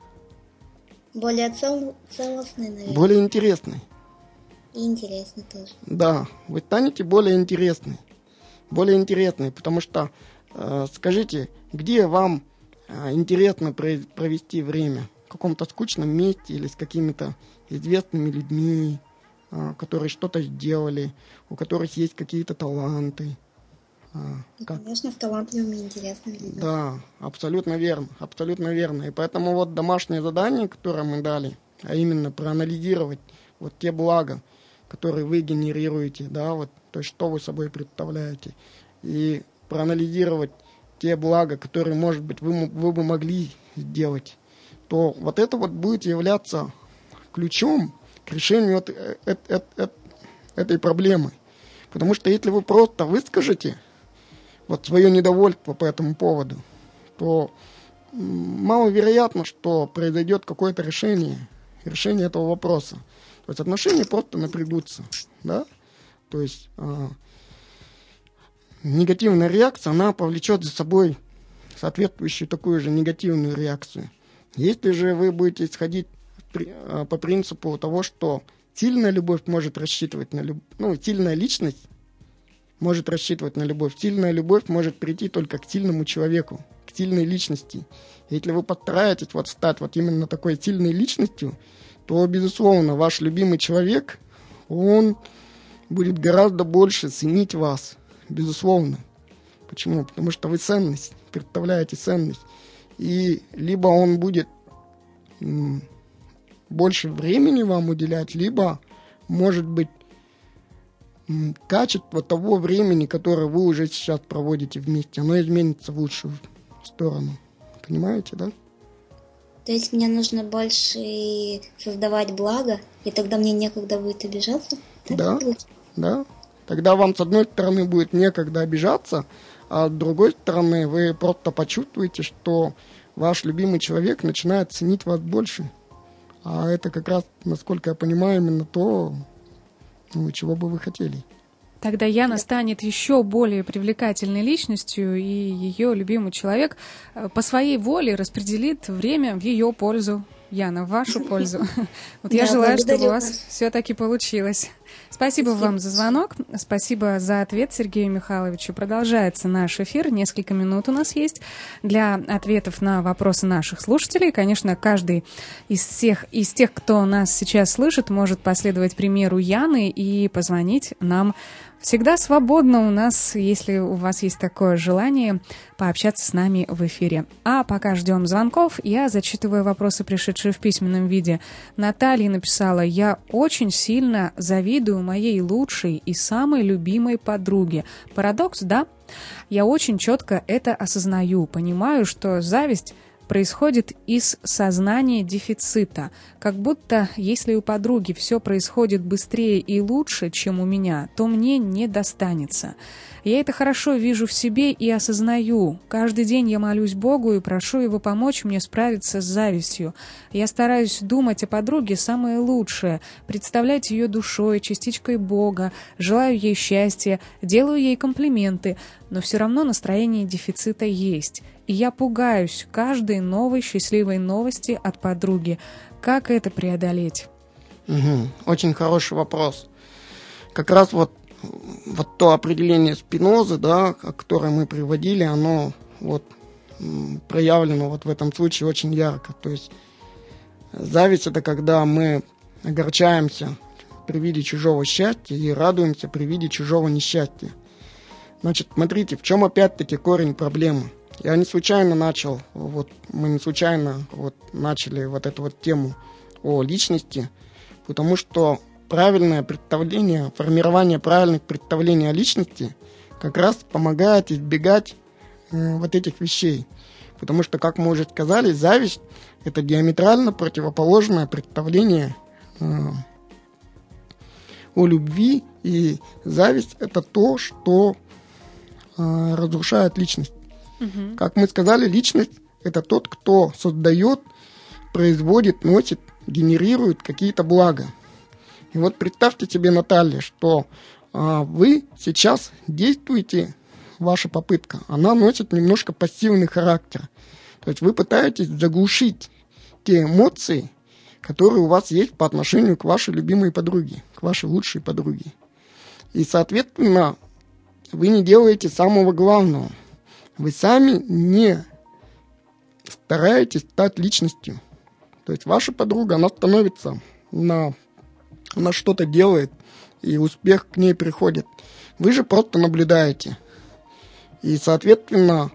Более цел... целостной, наверное. Более интересной. И интересной тоже. Да, вы станете более интересной. Более интересной, потому что, э, скажите, где вам э, интересно провести время? В каком-то скучном месте или с какими-то известными людьми, которые что-то сделали, у которых есть какие-то таланты. И, как... Конечно, с талантливыми и интересными. Да, абсолютно верно, абсолютно верно. И поэтому вот домашнее задание, которое мы дали, а именно проанализировать вот те блага, которые вы генерируете, да, вот, то есть что вы собой представляете, и проанализировать те блага, которые, может быть, вы, вы бы могли сделать, то вот это вот будет являться ключом к решению от, от, от, от этой проблемы. Потому что если вы просто выскажете вот свое недовольство по этому поводу, то маловероятно, что произойдет какое-то решение, решение этого вопроса. То есть отношения просто напрягутся, да? То есть э, негативная реакция, она повлечет за собой соответствующую такую же негативную реакцию. Если же вы будете исходить по принципу того, что сильная любовь может рассчитывать на любовь, ну, сильная личность может рассчитывать на любовь, сильная любовь может прийти только к сильному человеку, к сильной личности. И если вы постараетесь вот стать вот именно такой сильной личностью, то, безусловно, ваш любимый человек, он будет гораздо больше ценить вас, безусловно. Почему? Потому что вы ценность, представляете ценность. И либо он будет м- больше времени вам уделять, либо, может быть, м- качество того времени, которое вы уже сейчас проводите вместе, оно изменится в лучшую сторону. Понимаете, да? То есть мне нужно больше создавать благо, и тогда мне некогда будет обижаться? Так да, да. Тогда вам, с одной стороны, будет некогда обижаться, а с другой стороны, вы просто почувствуете, что ваш любимый человек начинает ценить вас больше. А это как раз, насколько я понимаю, именно то, ну, чего бы вы хотели. Тогда Яна станет еще более привлекательной личностью, и ее любимый человек по своей воле распределит время в ее пользу. Яна, в вашу пользу. Вот я желаю, чтобы у вас все-таки получилось. Спасибо вам за звонок, спасибо за ответ Сергею Михайловичу. Продолжается наш эфир, несколько минут у нас есть для ответов на вопросы наших слушателей. Конечно, каждый из всех, из тех, кто нас сейчас слышит, может последовать примеру Яны и позвонить нам Всегда свободно у нас, если у вас есть такое желание, пообщаться с нами в эфире. А пока ждем звонков, я зачитываю вопросы, пришедшие в письменном виде. Наталья написала: «Я очень сильно завидую моей лучшей и самой любимой подруге». Парадокс, да? Я очень четко это осознаю, понимаю, что зависть происходит из сознания дефицита. Как будто, если у подруги все происходит быстрее и лучше, чем у меня, то мне не достанется. Я это хорошо вижу в себе и осознаю. Каждый день я молюсь Богу и прошу Его помочь мне справиться с завистью. Я стараюсь думать о подруге самое лучшее, представлять ее душой, частичкой Бога, желаю ей счастья, делаю ей комплименты, но все равно настроение дефицита есть. И я пугаюсь каждой новой счастливой новости от подруги. Как это преодолеть? Угу. Очень хороший вопрос. Как раз вот, вот то определение Спинозы, да, которое мы приводили, оно вот проявлено вот в этом случае очень ярко. То есть зависть — это когда мы огорчаемся при виде чужого счастья и радуемся при виде чужого несчастья. Значит, смотрите, в чем опять-таки корень проблемы. Я не случайно начал, вот мы не случайно вот начали вот эту вот тему о личности, потому что правильное представление, формирование правильных представлений о личности как раз помогает избегать э, вот этих вещей. Потому что, как мы уже сказали, зависть — это диаметрально противоположное представление э, о любви, и зависть — это то, что э, разрушает личность. Угу. Как мы сказали, личность — это тот, кто создает, производит, носит, генерирует какие-то блага. И вот представьте себе, Наталья, что а, вы сейчас действуете, ваша попытка, она носит немножко пассивный характер. То есть вы пытаетесь заглушить те эмоции, которые у вас есть по отношению к вашей любимой подруге, к вашей лучшей подруге. И, соответственно, вы не делаете самого главного. Вы сами не стараетесь стать личностью. То есть ваша подруга, она становится на, она что-то делает, и успех к ней приходит. Вы же просто наблюдаете. И, соответственно,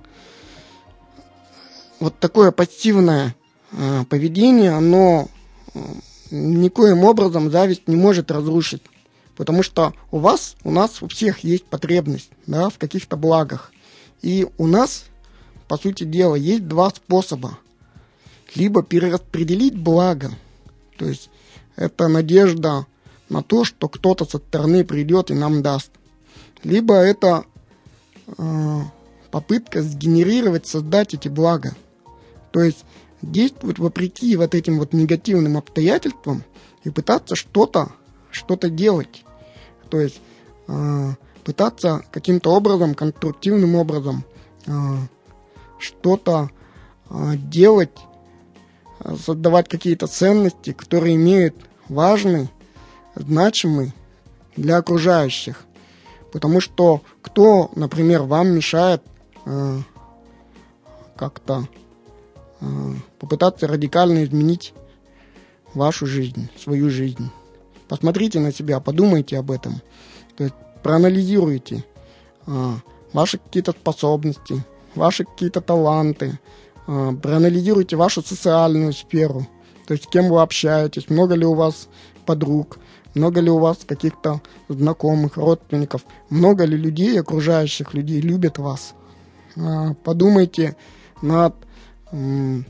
вот такое пассивное э, поведение, оно э, никоим образом зависть не может разрушить. Потому что у вас, у нас у всех есть потребность, да, в каких-то благах. И у нас, по сути дела, есть два способа. Либо перераспределить благо, то есть это надежда на то, что кто-то со стороны придет и нам даст. Либо это э, попытка сгенерировать, создать эти блага. То есть действовать вопреки вот этим вот негативным обстоятельствам и пытаться что-то, что-то делать. То есть э, пытаться каким-то образом, конструктивным образом э, что-то э, делать, создавать какие-то ценности, которые имеют важный, значимый для окружающих. Потому что кто, например, вам мешает э, как-то э, попытаться радикально изменить вашу жизнь, свою жизнь? Посмотрите на себя, подумайте об этом. То есть проанализируйте э, ваши какие-то способности, ваши какие-то таланты, э, проанализируйте вашу социальную сферу, то есть с кем вы общаетесь, много ли у вас подруг, много ли у вас каких-то знакомых, родственников, много ли людей, окружающих людей, любят вас. Э, подумайте над э,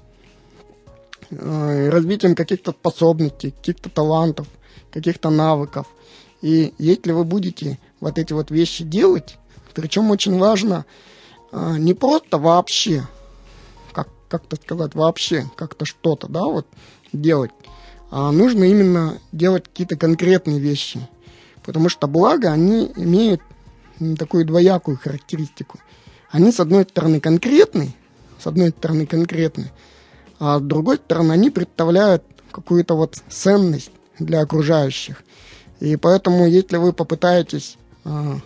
э, развитием каких-то способностей, каких-то талантов, каких-то навыков. И если вы будете вот эти вот вещи делать, причем очень важно э, не просто вообще, как, как-то сказать, вообще как-то что-то, да, вот делать, а нужно именно делать какие-то конкретные вещи. Потому что блага, они имеют такую двоякую характеристику. Они, с одной стороны, конкретны, с одной стороны, конкретны, а с другой стороны, они представляют какую-то вот ценность для окружающих. И поэтому, если вы попытаетесь а,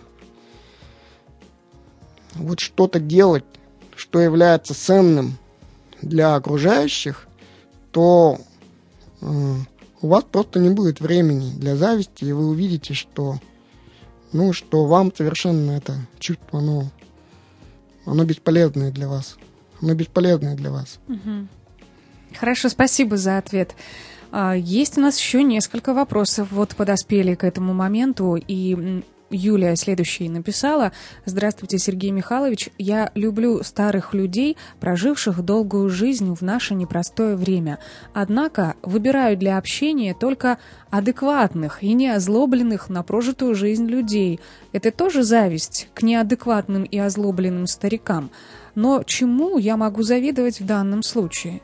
вот что-то делать, что является ценным для окружающих, то а, у вас просто не будет времени для зависти, и вы увидите, что ну, что вам совершенно это чувство, оно, оно бесполезное для вас. Оно бесполезное для вас. Угу. Хорошо, спасибо за ответ. Есть у нас еще несколько вопросов. Вот подоспели к этому моменту, и Юлия следующий написала: «Здравствуйте, Сергей Михайлович. Я люблю старых людей, проживших долгую жизнь в наше непростое время. Однако выбираю для общения только адекватных и не озлобленных на прожитую жизнь людей. Это тоже зависть к неадекватным и озлобленным старикам. Но чему я могу завидовать в данном случае?»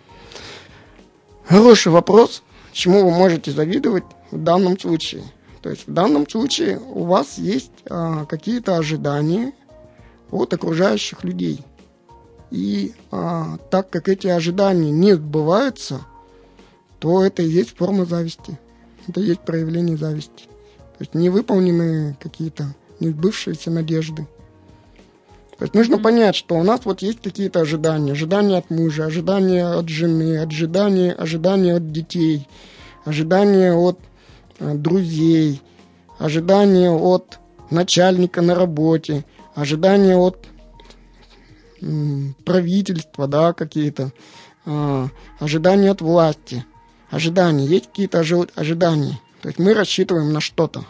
Хороший вопрос. Чему вы можете завидовать в данном случае? То есть в данном случае у вас есть а, какие-то ожидания от окружающих людей. И а, так как эти ожидания не сбываются, то это и есть форма зависти. Это и есть проявление зависти. То есть невыполненные какие-то несбывшиеся надежды. То есть нужно понять, что у нас вот есть какие-то ожидания. Ожидания от мужа, ожидания от жены, ожидания, ожидания от детей, ожидания от э, друзей, ожидания от начальника на работе, ожидания от э, правительства, да, какие-то, э, ожидания от власти. Ожидания, есть какие-то ожи- ожидания. То есть мы рассчитываем на что-то.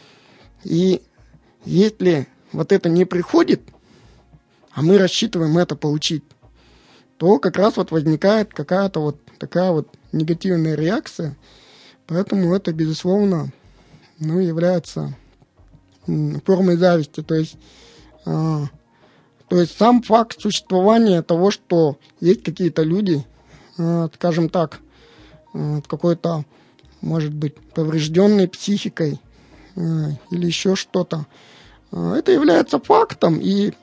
И если вот это не приходит, а мы рассчитываем это получить, то как раз вот возникает какая-то вот такая вот негативная реакция. Поэтому это, безусловно, ну, является формой зависти. То есть, э, то есть сам факт существования того, что есть какие-то люди, э, скажем так, э, какой-то, может быть, поврежденной психикой э, или еще что-то, э, это является фактом, и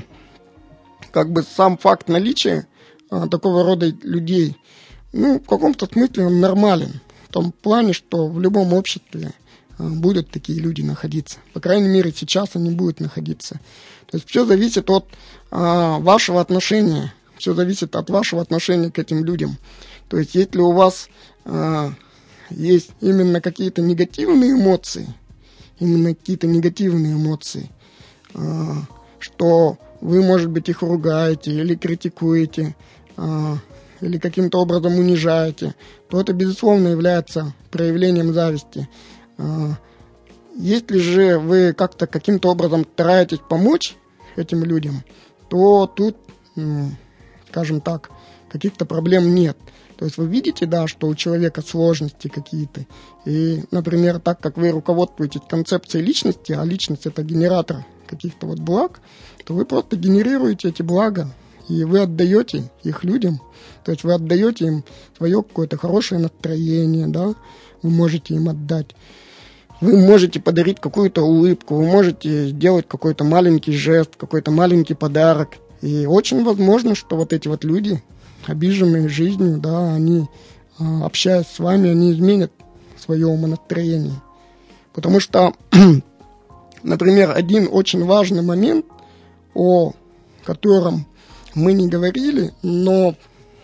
как бы сам факт наличия а, такого рода людей, ну, в каком-то смысле он нормален. В том плане, что в любом обществе а, будут такие люди находиться. По крайней мере, сейчас они будут находиться. То есть все зависит от а, вашего отношения. Все зависит от вашего отношения к этим людям. То есть если у вас а, есть именно какие-то негативные эмоции, именно какие-то негативные эмоции, а, что вы, может быть, их ругаете или критикуете, а, или каким-то образом унижаете, то это, безусловно, является проявлением зависти. А, если же вы как-то каким-то образом стараетесь помочь этим людям, то тут, скажем так, каких-то проблем нет. То есть вы видите, да, что у человека сложности какие-то. И, например, так как вы руководствуетесь концепцией личности, а личность — это генератор каких-то вот благ, то вы просто генерируете эти блага, и вы отдаете их людям. То есть вы отдаете им свое какое-то хорошее настроение, да, вы можете им отдать. Вы можете подарить какую-то улыбку, вы можете сделать какой-то маленький жест, какой-то маленький подарок. И очень возможно, что вот эти вот люди, обиженные жизнью, да, они, общаясь с вами, они изменят свое умонастроение. Потому что, например, один очень важный момент, о котором мы не говорили, но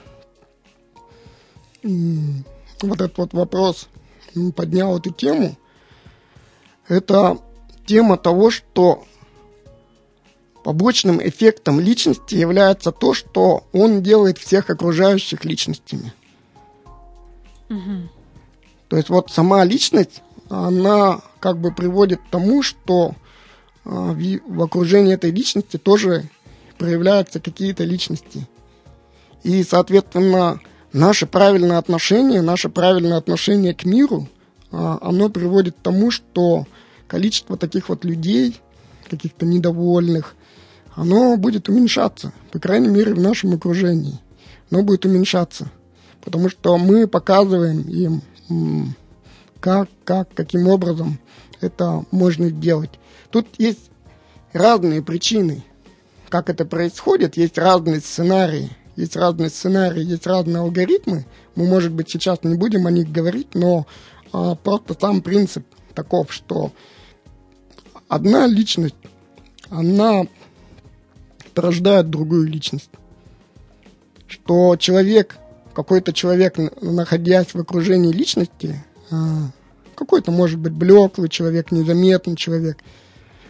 вот этот вот вопрос поднял эту тему, это тема того, что побочным эффектом личности является то, что он делает всех окружающих личностями. Угу. То есть вот сама личность, она как бы приводит к тому, что а, в, в окружении этой личности тоже проявляются какие-то личности. И, соответственно, наше правильное отношение, наше правильное отношение к миру, а, оно приводит к тому, что количество таких вот людей, каких-то недовольных, оно будет уменьшаться, по крайней мере, в нашем окружении. Оно будет уменьшаться, потому что мы показываем им, как, как, каким образом это можно сделать. Тут есть разные причины, как это происходит, есть разные сценарии, есть разные сценарии, есть разные алгоритмы. Мы, может быть, сейчас не будем о них говорить, но а, просто сам принцип таков, что одна личность, она порождает другую личность. Что человек, какой-то человек, находясь в окружении личности, какой-то, может быть, блеклый человек, незаметный человек,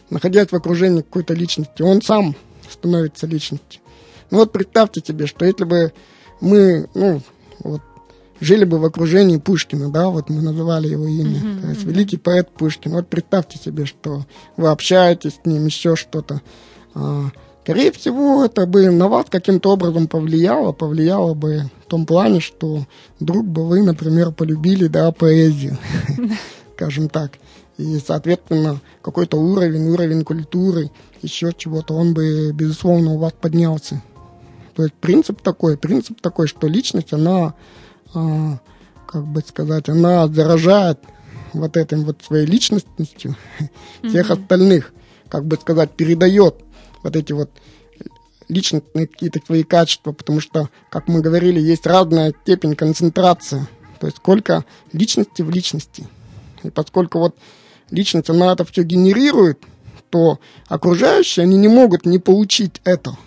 находясь в окружении какой-то личности, он сам становится личностью. Ну вот представьте себе, что если бы мы, ну, вот, жили бы в окружении Пушкина, да, вот мы называли его имя, uh-huh, то есть uh-huh. великий поэт Пушкин. Вот представьте себе, что вы общаетесь с ним, еще что-то. А, скорее всего, это бы на вас каким-то образом повлияло, повлияло бы в том плане, что вдруг бы вы, например, полюбили, да, поэзию, скажем так. И, соответственно, какой-то уровень, уровень культуры, еще чего-то, он бы, безусловно, у вас поднялся. То есть принцип такой, принцип такой, что личность, она, а, как бы сказать, она заражает вот этой вот своей личностностью mm-hmm. всех остальных, как бы сказать, передает вот эти вот личностные какие-то свои качества, потому что, как мы говорили, есть разная степень концентрации, то есть сколько личности в личности. И поскольку вот личность, она это все генерирует, то окружающие, они не могут не получить это.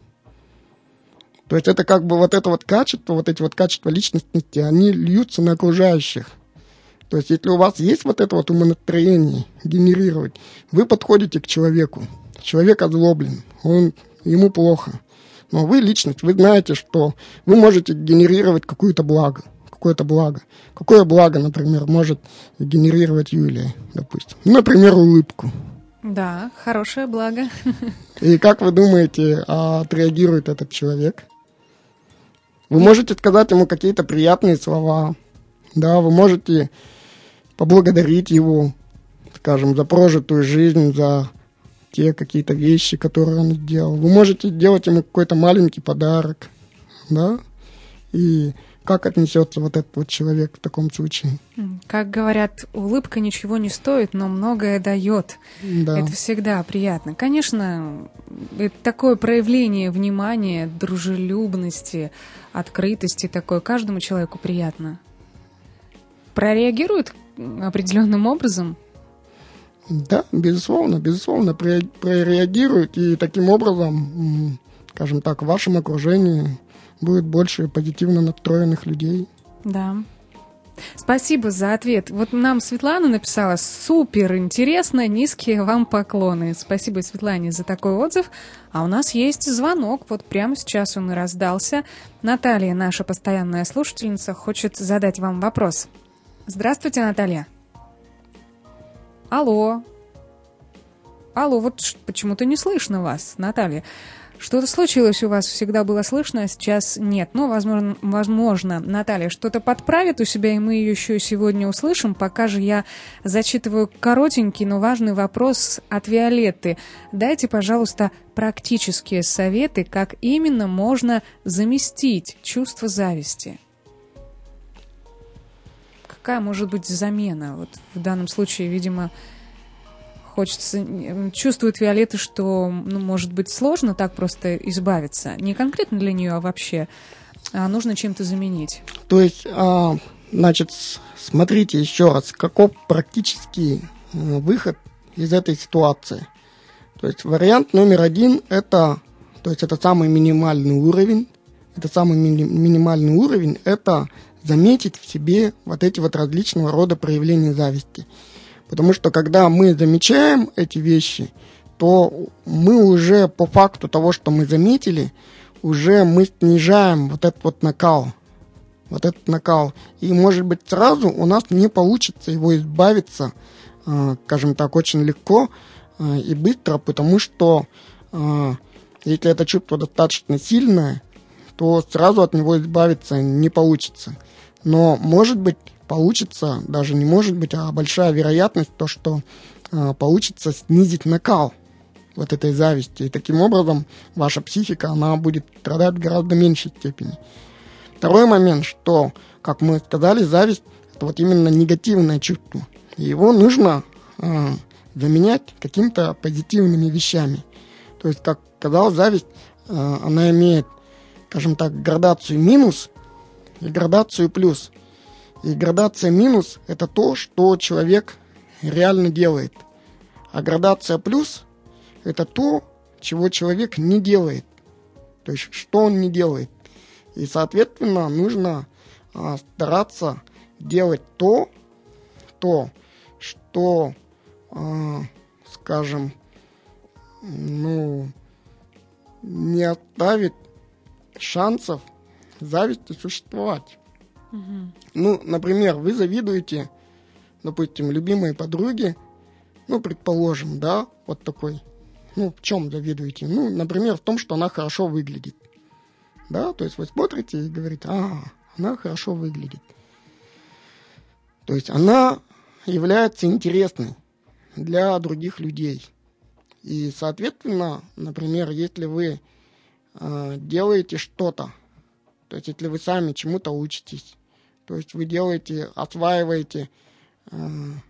То есть это как бы вот это вот качество, вот эти вот качества личности, они льются на окружающих. То есть если у вас есть вот это вот умонастроение генерировать, вы подходите к человеку. Человек озлоблен, он, ему плохо. Но вы личность, вы знаете, что вы можете генерировать какое-то благо. Какое-то благо. Какое благо, например, может генерировать Юлия, допустим? Например, улыбку. Да, хорошее благо. И как вы думаете, отреагирует этот человек? Вы можете сказать ему какие-то приятные слова, да, вы можете поблагодарить его, скажем, за прожитую жизнь, за те какие-то вещи, которые он сделал. Вы можете делать ему какой-то маленький подарок, да, и как отнесется вот этот вот человек в таком случае? Как говорят, улыбка ничего не стоит, но многое дает. Да. Это всегда приятно. Конечно, это такое проявление внимания, дружелюбности, открытости такое каждому человеку приятно. Прореагирует определенным образом? Да, безусловно, безусловно, прореагирует. И таким образом, скажем так, в вашем окружении будет больше позитивно настроенных людей. Да. Спасибо за ответ. Вот нам Светлана написала: супер интересно, низкие вам поклоны. Спасибо Светлане за такой отзыв. А у нас есть звонок, вот прямо сейчас он и раздался. Наталья, наша постоянная слушательница, хочет задать вам вопрос. Здравствуйте, Наталья. Алло. Алло, вот почему-то не слышно вас, Наталья. Что-то случилось у вас, всегда было слышно, а сейчас нет. Но, возможно, возможно, Наталья что-то подправит у себя, и мы ее еще сегодня услышим. Пока же я зачитываю коротенький, но важный вопрос от Виолетты. Дайте, пожалуйста, практические советы, как именно можно заместить чувство зависти. Какая может быть замена? Вот в данном случае, видимо, хочется, чувствует Виолетта, что, ну, может быть, сложно так просто избавиться. Не конкретно для нее, а вообще. А нужно чем-то заменить. То есть, а, значит, смотрите еще раз, каков практический выход из этой ситуации. То есть вариант номер один – это, то есть это самый минимальный уровень. Это самый ми- минимальный уровень – это заметить в себе вот эти вот различного рода проявления зависти. Потому что когда мы замечаем эти вещи, то мы уже по факту того, что мы заметили, уже мы снижаем вот этот вот накал. Вот этот накал. И, может быть, сразу у нас не получится его избавиться, э, скажем так, очень легко э, и быстро, потому что э, если это чувство достаточно сильное, то сразу от него избавиться не получится. Но, может быть, получится, даже не может быть, а большая вероятность, то, что э, получится снизить накал вот этой зависти. И таким образом ваша психика, она будет страдать в гораздо меньшей степени. Второй момент, что, как мы сказали, зависть – это вот именно негативное чувство. И его нужно э, заменять какими-то позитивными вещами. То есть, как сказал, зависть, э, она имеет, скажем так, градацию минус и градацию плюс. И градация минус – это то, что человек реально делает. А градация плюс – это то, чего человек не делает. То есть, что он не делает. И, соответственно, нужно а, стараться делать то, то, что, а, скажем, ну, не оставит шансов зависти существовать. Угу. Ну, например, вы завидуете, допустим, любимой подруге, ну, предположим, да, вот такой. Ну, в чем завидуете? Ну, например, в том, что она хорошо выглядит. Да, то есть вы смотрите и говорите, а, она хорошо выглядит. То есть она является интересной для других людей. И, соответственно, например, если вы э, делаете что-то, то есть если вы сами чему-то учитесь, то есть вы делаете, осваиваете, э,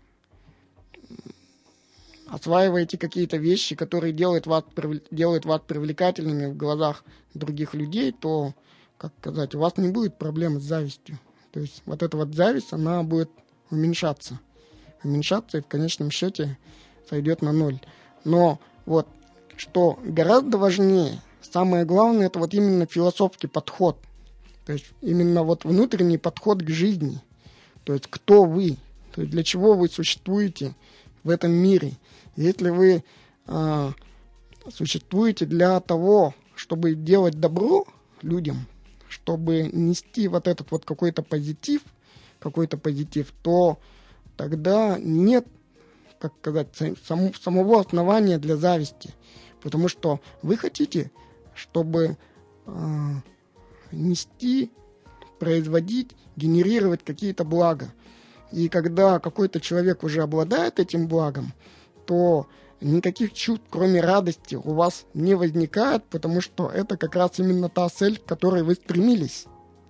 осваиваете какие-то вещи, которые делают вас, делают вас привлекательными в глазах других людей, то, как сказать, у вас не будет проблем с завистью. То есть вот эта вот зависть, она будет уменьшаться. Уменьшаться и в конечном счете сойдет на ноль. Но вот что гораздо важнее, самое главное, это вот именно философский подход. То есть именно вот внутренний подход к жизни. То есть кто вы, то есть для чего вы существуете в этом мире. Если вы э, существуете для того, чтобы делать добро людям, чтобы нести вот этот вот какой-то позитив, какой-то позитив, то тогда нет, как сказать, сам, самого основания для зависти. Потому что вы хотите, чтобы э, нести, производить, генерировать какие-то блага. И когда какой-то человек уже обладает этим благом, то никаких чувств, кроме радости, у вас не возникает, потому что это как раз именно та цель, к которой вы стремились.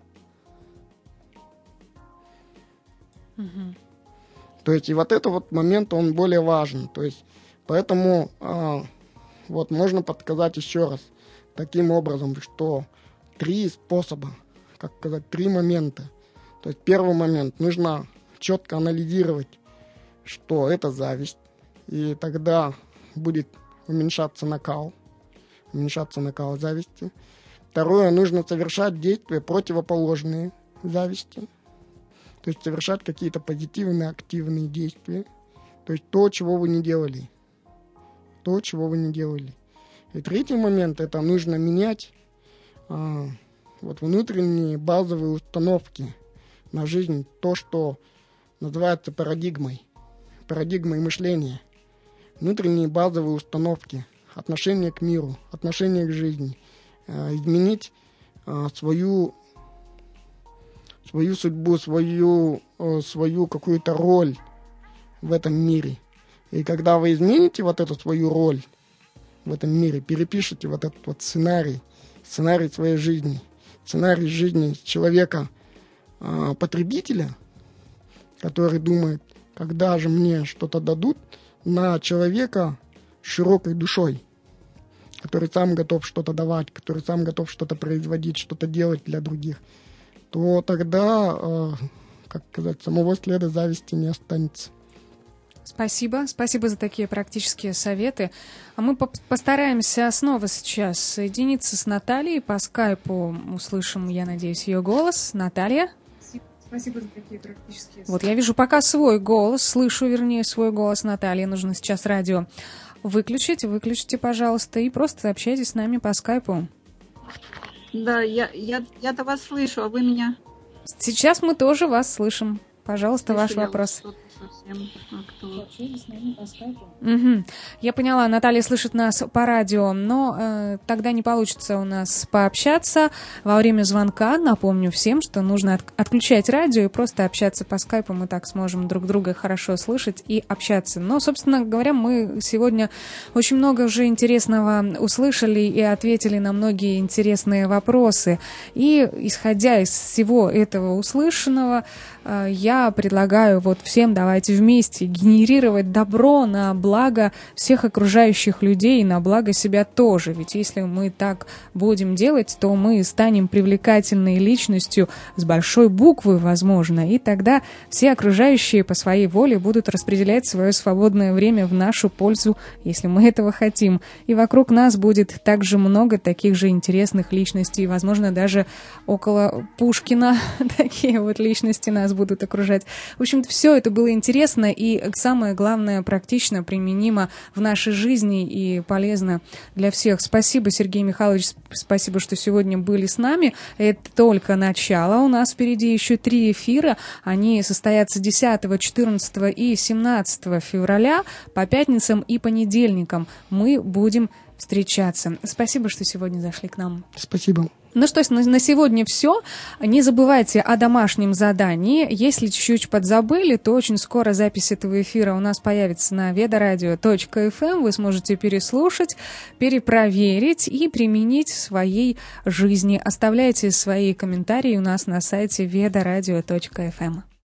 Угу. То есть и вот этот вот момент, он более важен. То есть поэтому э, вот можно подсказать еще раз таким образом, что три способа, как сказать, три момента. То есть первый момент, нужно четко анализировать, что это зависть, и тогда будет уменьшаться накал, уменьшаться накал зависти. Второе, нужно совершать действия противоположные зависти, то есть совершать какие-то позитивные, активные действия, то есть то, чего вы не делали, то, чего вы не делали. И третий момент, это нужно менять а, вот внутренние базовые установки на жизнь, то, что называется парадигмой, парадигмой мышления. Внутренние базовые установки, отношение к миру, отношение к жизни, э, изменить э, свою, свою судьбу, свою, э, свою какую-то роль в этом мире. И когда вы измените вот эту свою роль в этом мире, перепишите вот этот вот сценарий, сценарий своей жизни, сценарий жизни человека, э, потребителя, который думает, когда же мне что-то дадут, на человека с широкой душой, который сам готов что-то давать, который сам готов что-то производить, что-то делать для других, то тогда, э, как сказать, самого следа зависти не останется. Спасибо, спасибо за такие практические советы. А мы по- постараемся снова сейчас соединиться с Натальей. По скайпу услышим, я надеюсь, ее голос. Наталья? Спасибо за такие практические советы. Вот я вижу пока свой голос, слышу, вернее, свой голос Натальи. Нужно сейчас радио выключить. Выключите, пожалуйста, и просто общайтесь с нами по скайпу. Да, я, я, я-то вас слышу, а вы меня? Сейчас мы тоже вас слышим. Пожалуйста, Слышу, ваш я вопрос. вас совсем... А кто? Угу. Я поняла, Наталья слышит нас по радио, но э, тогда не получится у нас пообщаться во время звонка. Напомню всем, что нужно от- отключать радио и просто общаться по скайпу. Мы так сможем друг друга хорошо слышать и общаться. Но, собственно говоря, мы сегодня очень много уже интересного услышали и ответили на многие интересные вопросы. И, исходя из всего этого услышанного, э, я предлагаю вот всем давайте вместе генерировать добро на благо всех окружающих людей и на благо себя тоже. Ведь если мы так будем делать, то мы станем привлекательной личностью с большой буквы, возможно, и тогда все окружающие по своей воле будут распределять свое свободное время в нашу пользу, если мы этого хотим. И вокруг нас будет также много таких же интересных личностей, возможно, даже около Пушкина такие вот личности нас будут окружать. В общем-то, все это было интересно. интересно и, самое главное, практично применимо в нашей жизни и полезно для всех. Спасибо, Сергей Михайлович, спасибо, что сегодня были с нами. Это только начало. У нас впереди еще три эфира. Они состоятся десятого, четырнадцатого и семнадцатого февраля. По пятницам и понедельникам мы будем встречаться. Спасибо, что сегодня зашли к нам. Спасибо. Ну что ж, на, на сегодня все. Не забывайте о домашнем задании. Если чуть-чуть подзабыли, то очень скоро запись этого эфира у нас появится на ведарадио точка эф эм. Вы сможете переслушать, перепроверить и применить в своей жизни. Оставляйте свои комментарии у нас на сайте ведарадио точка эф эм.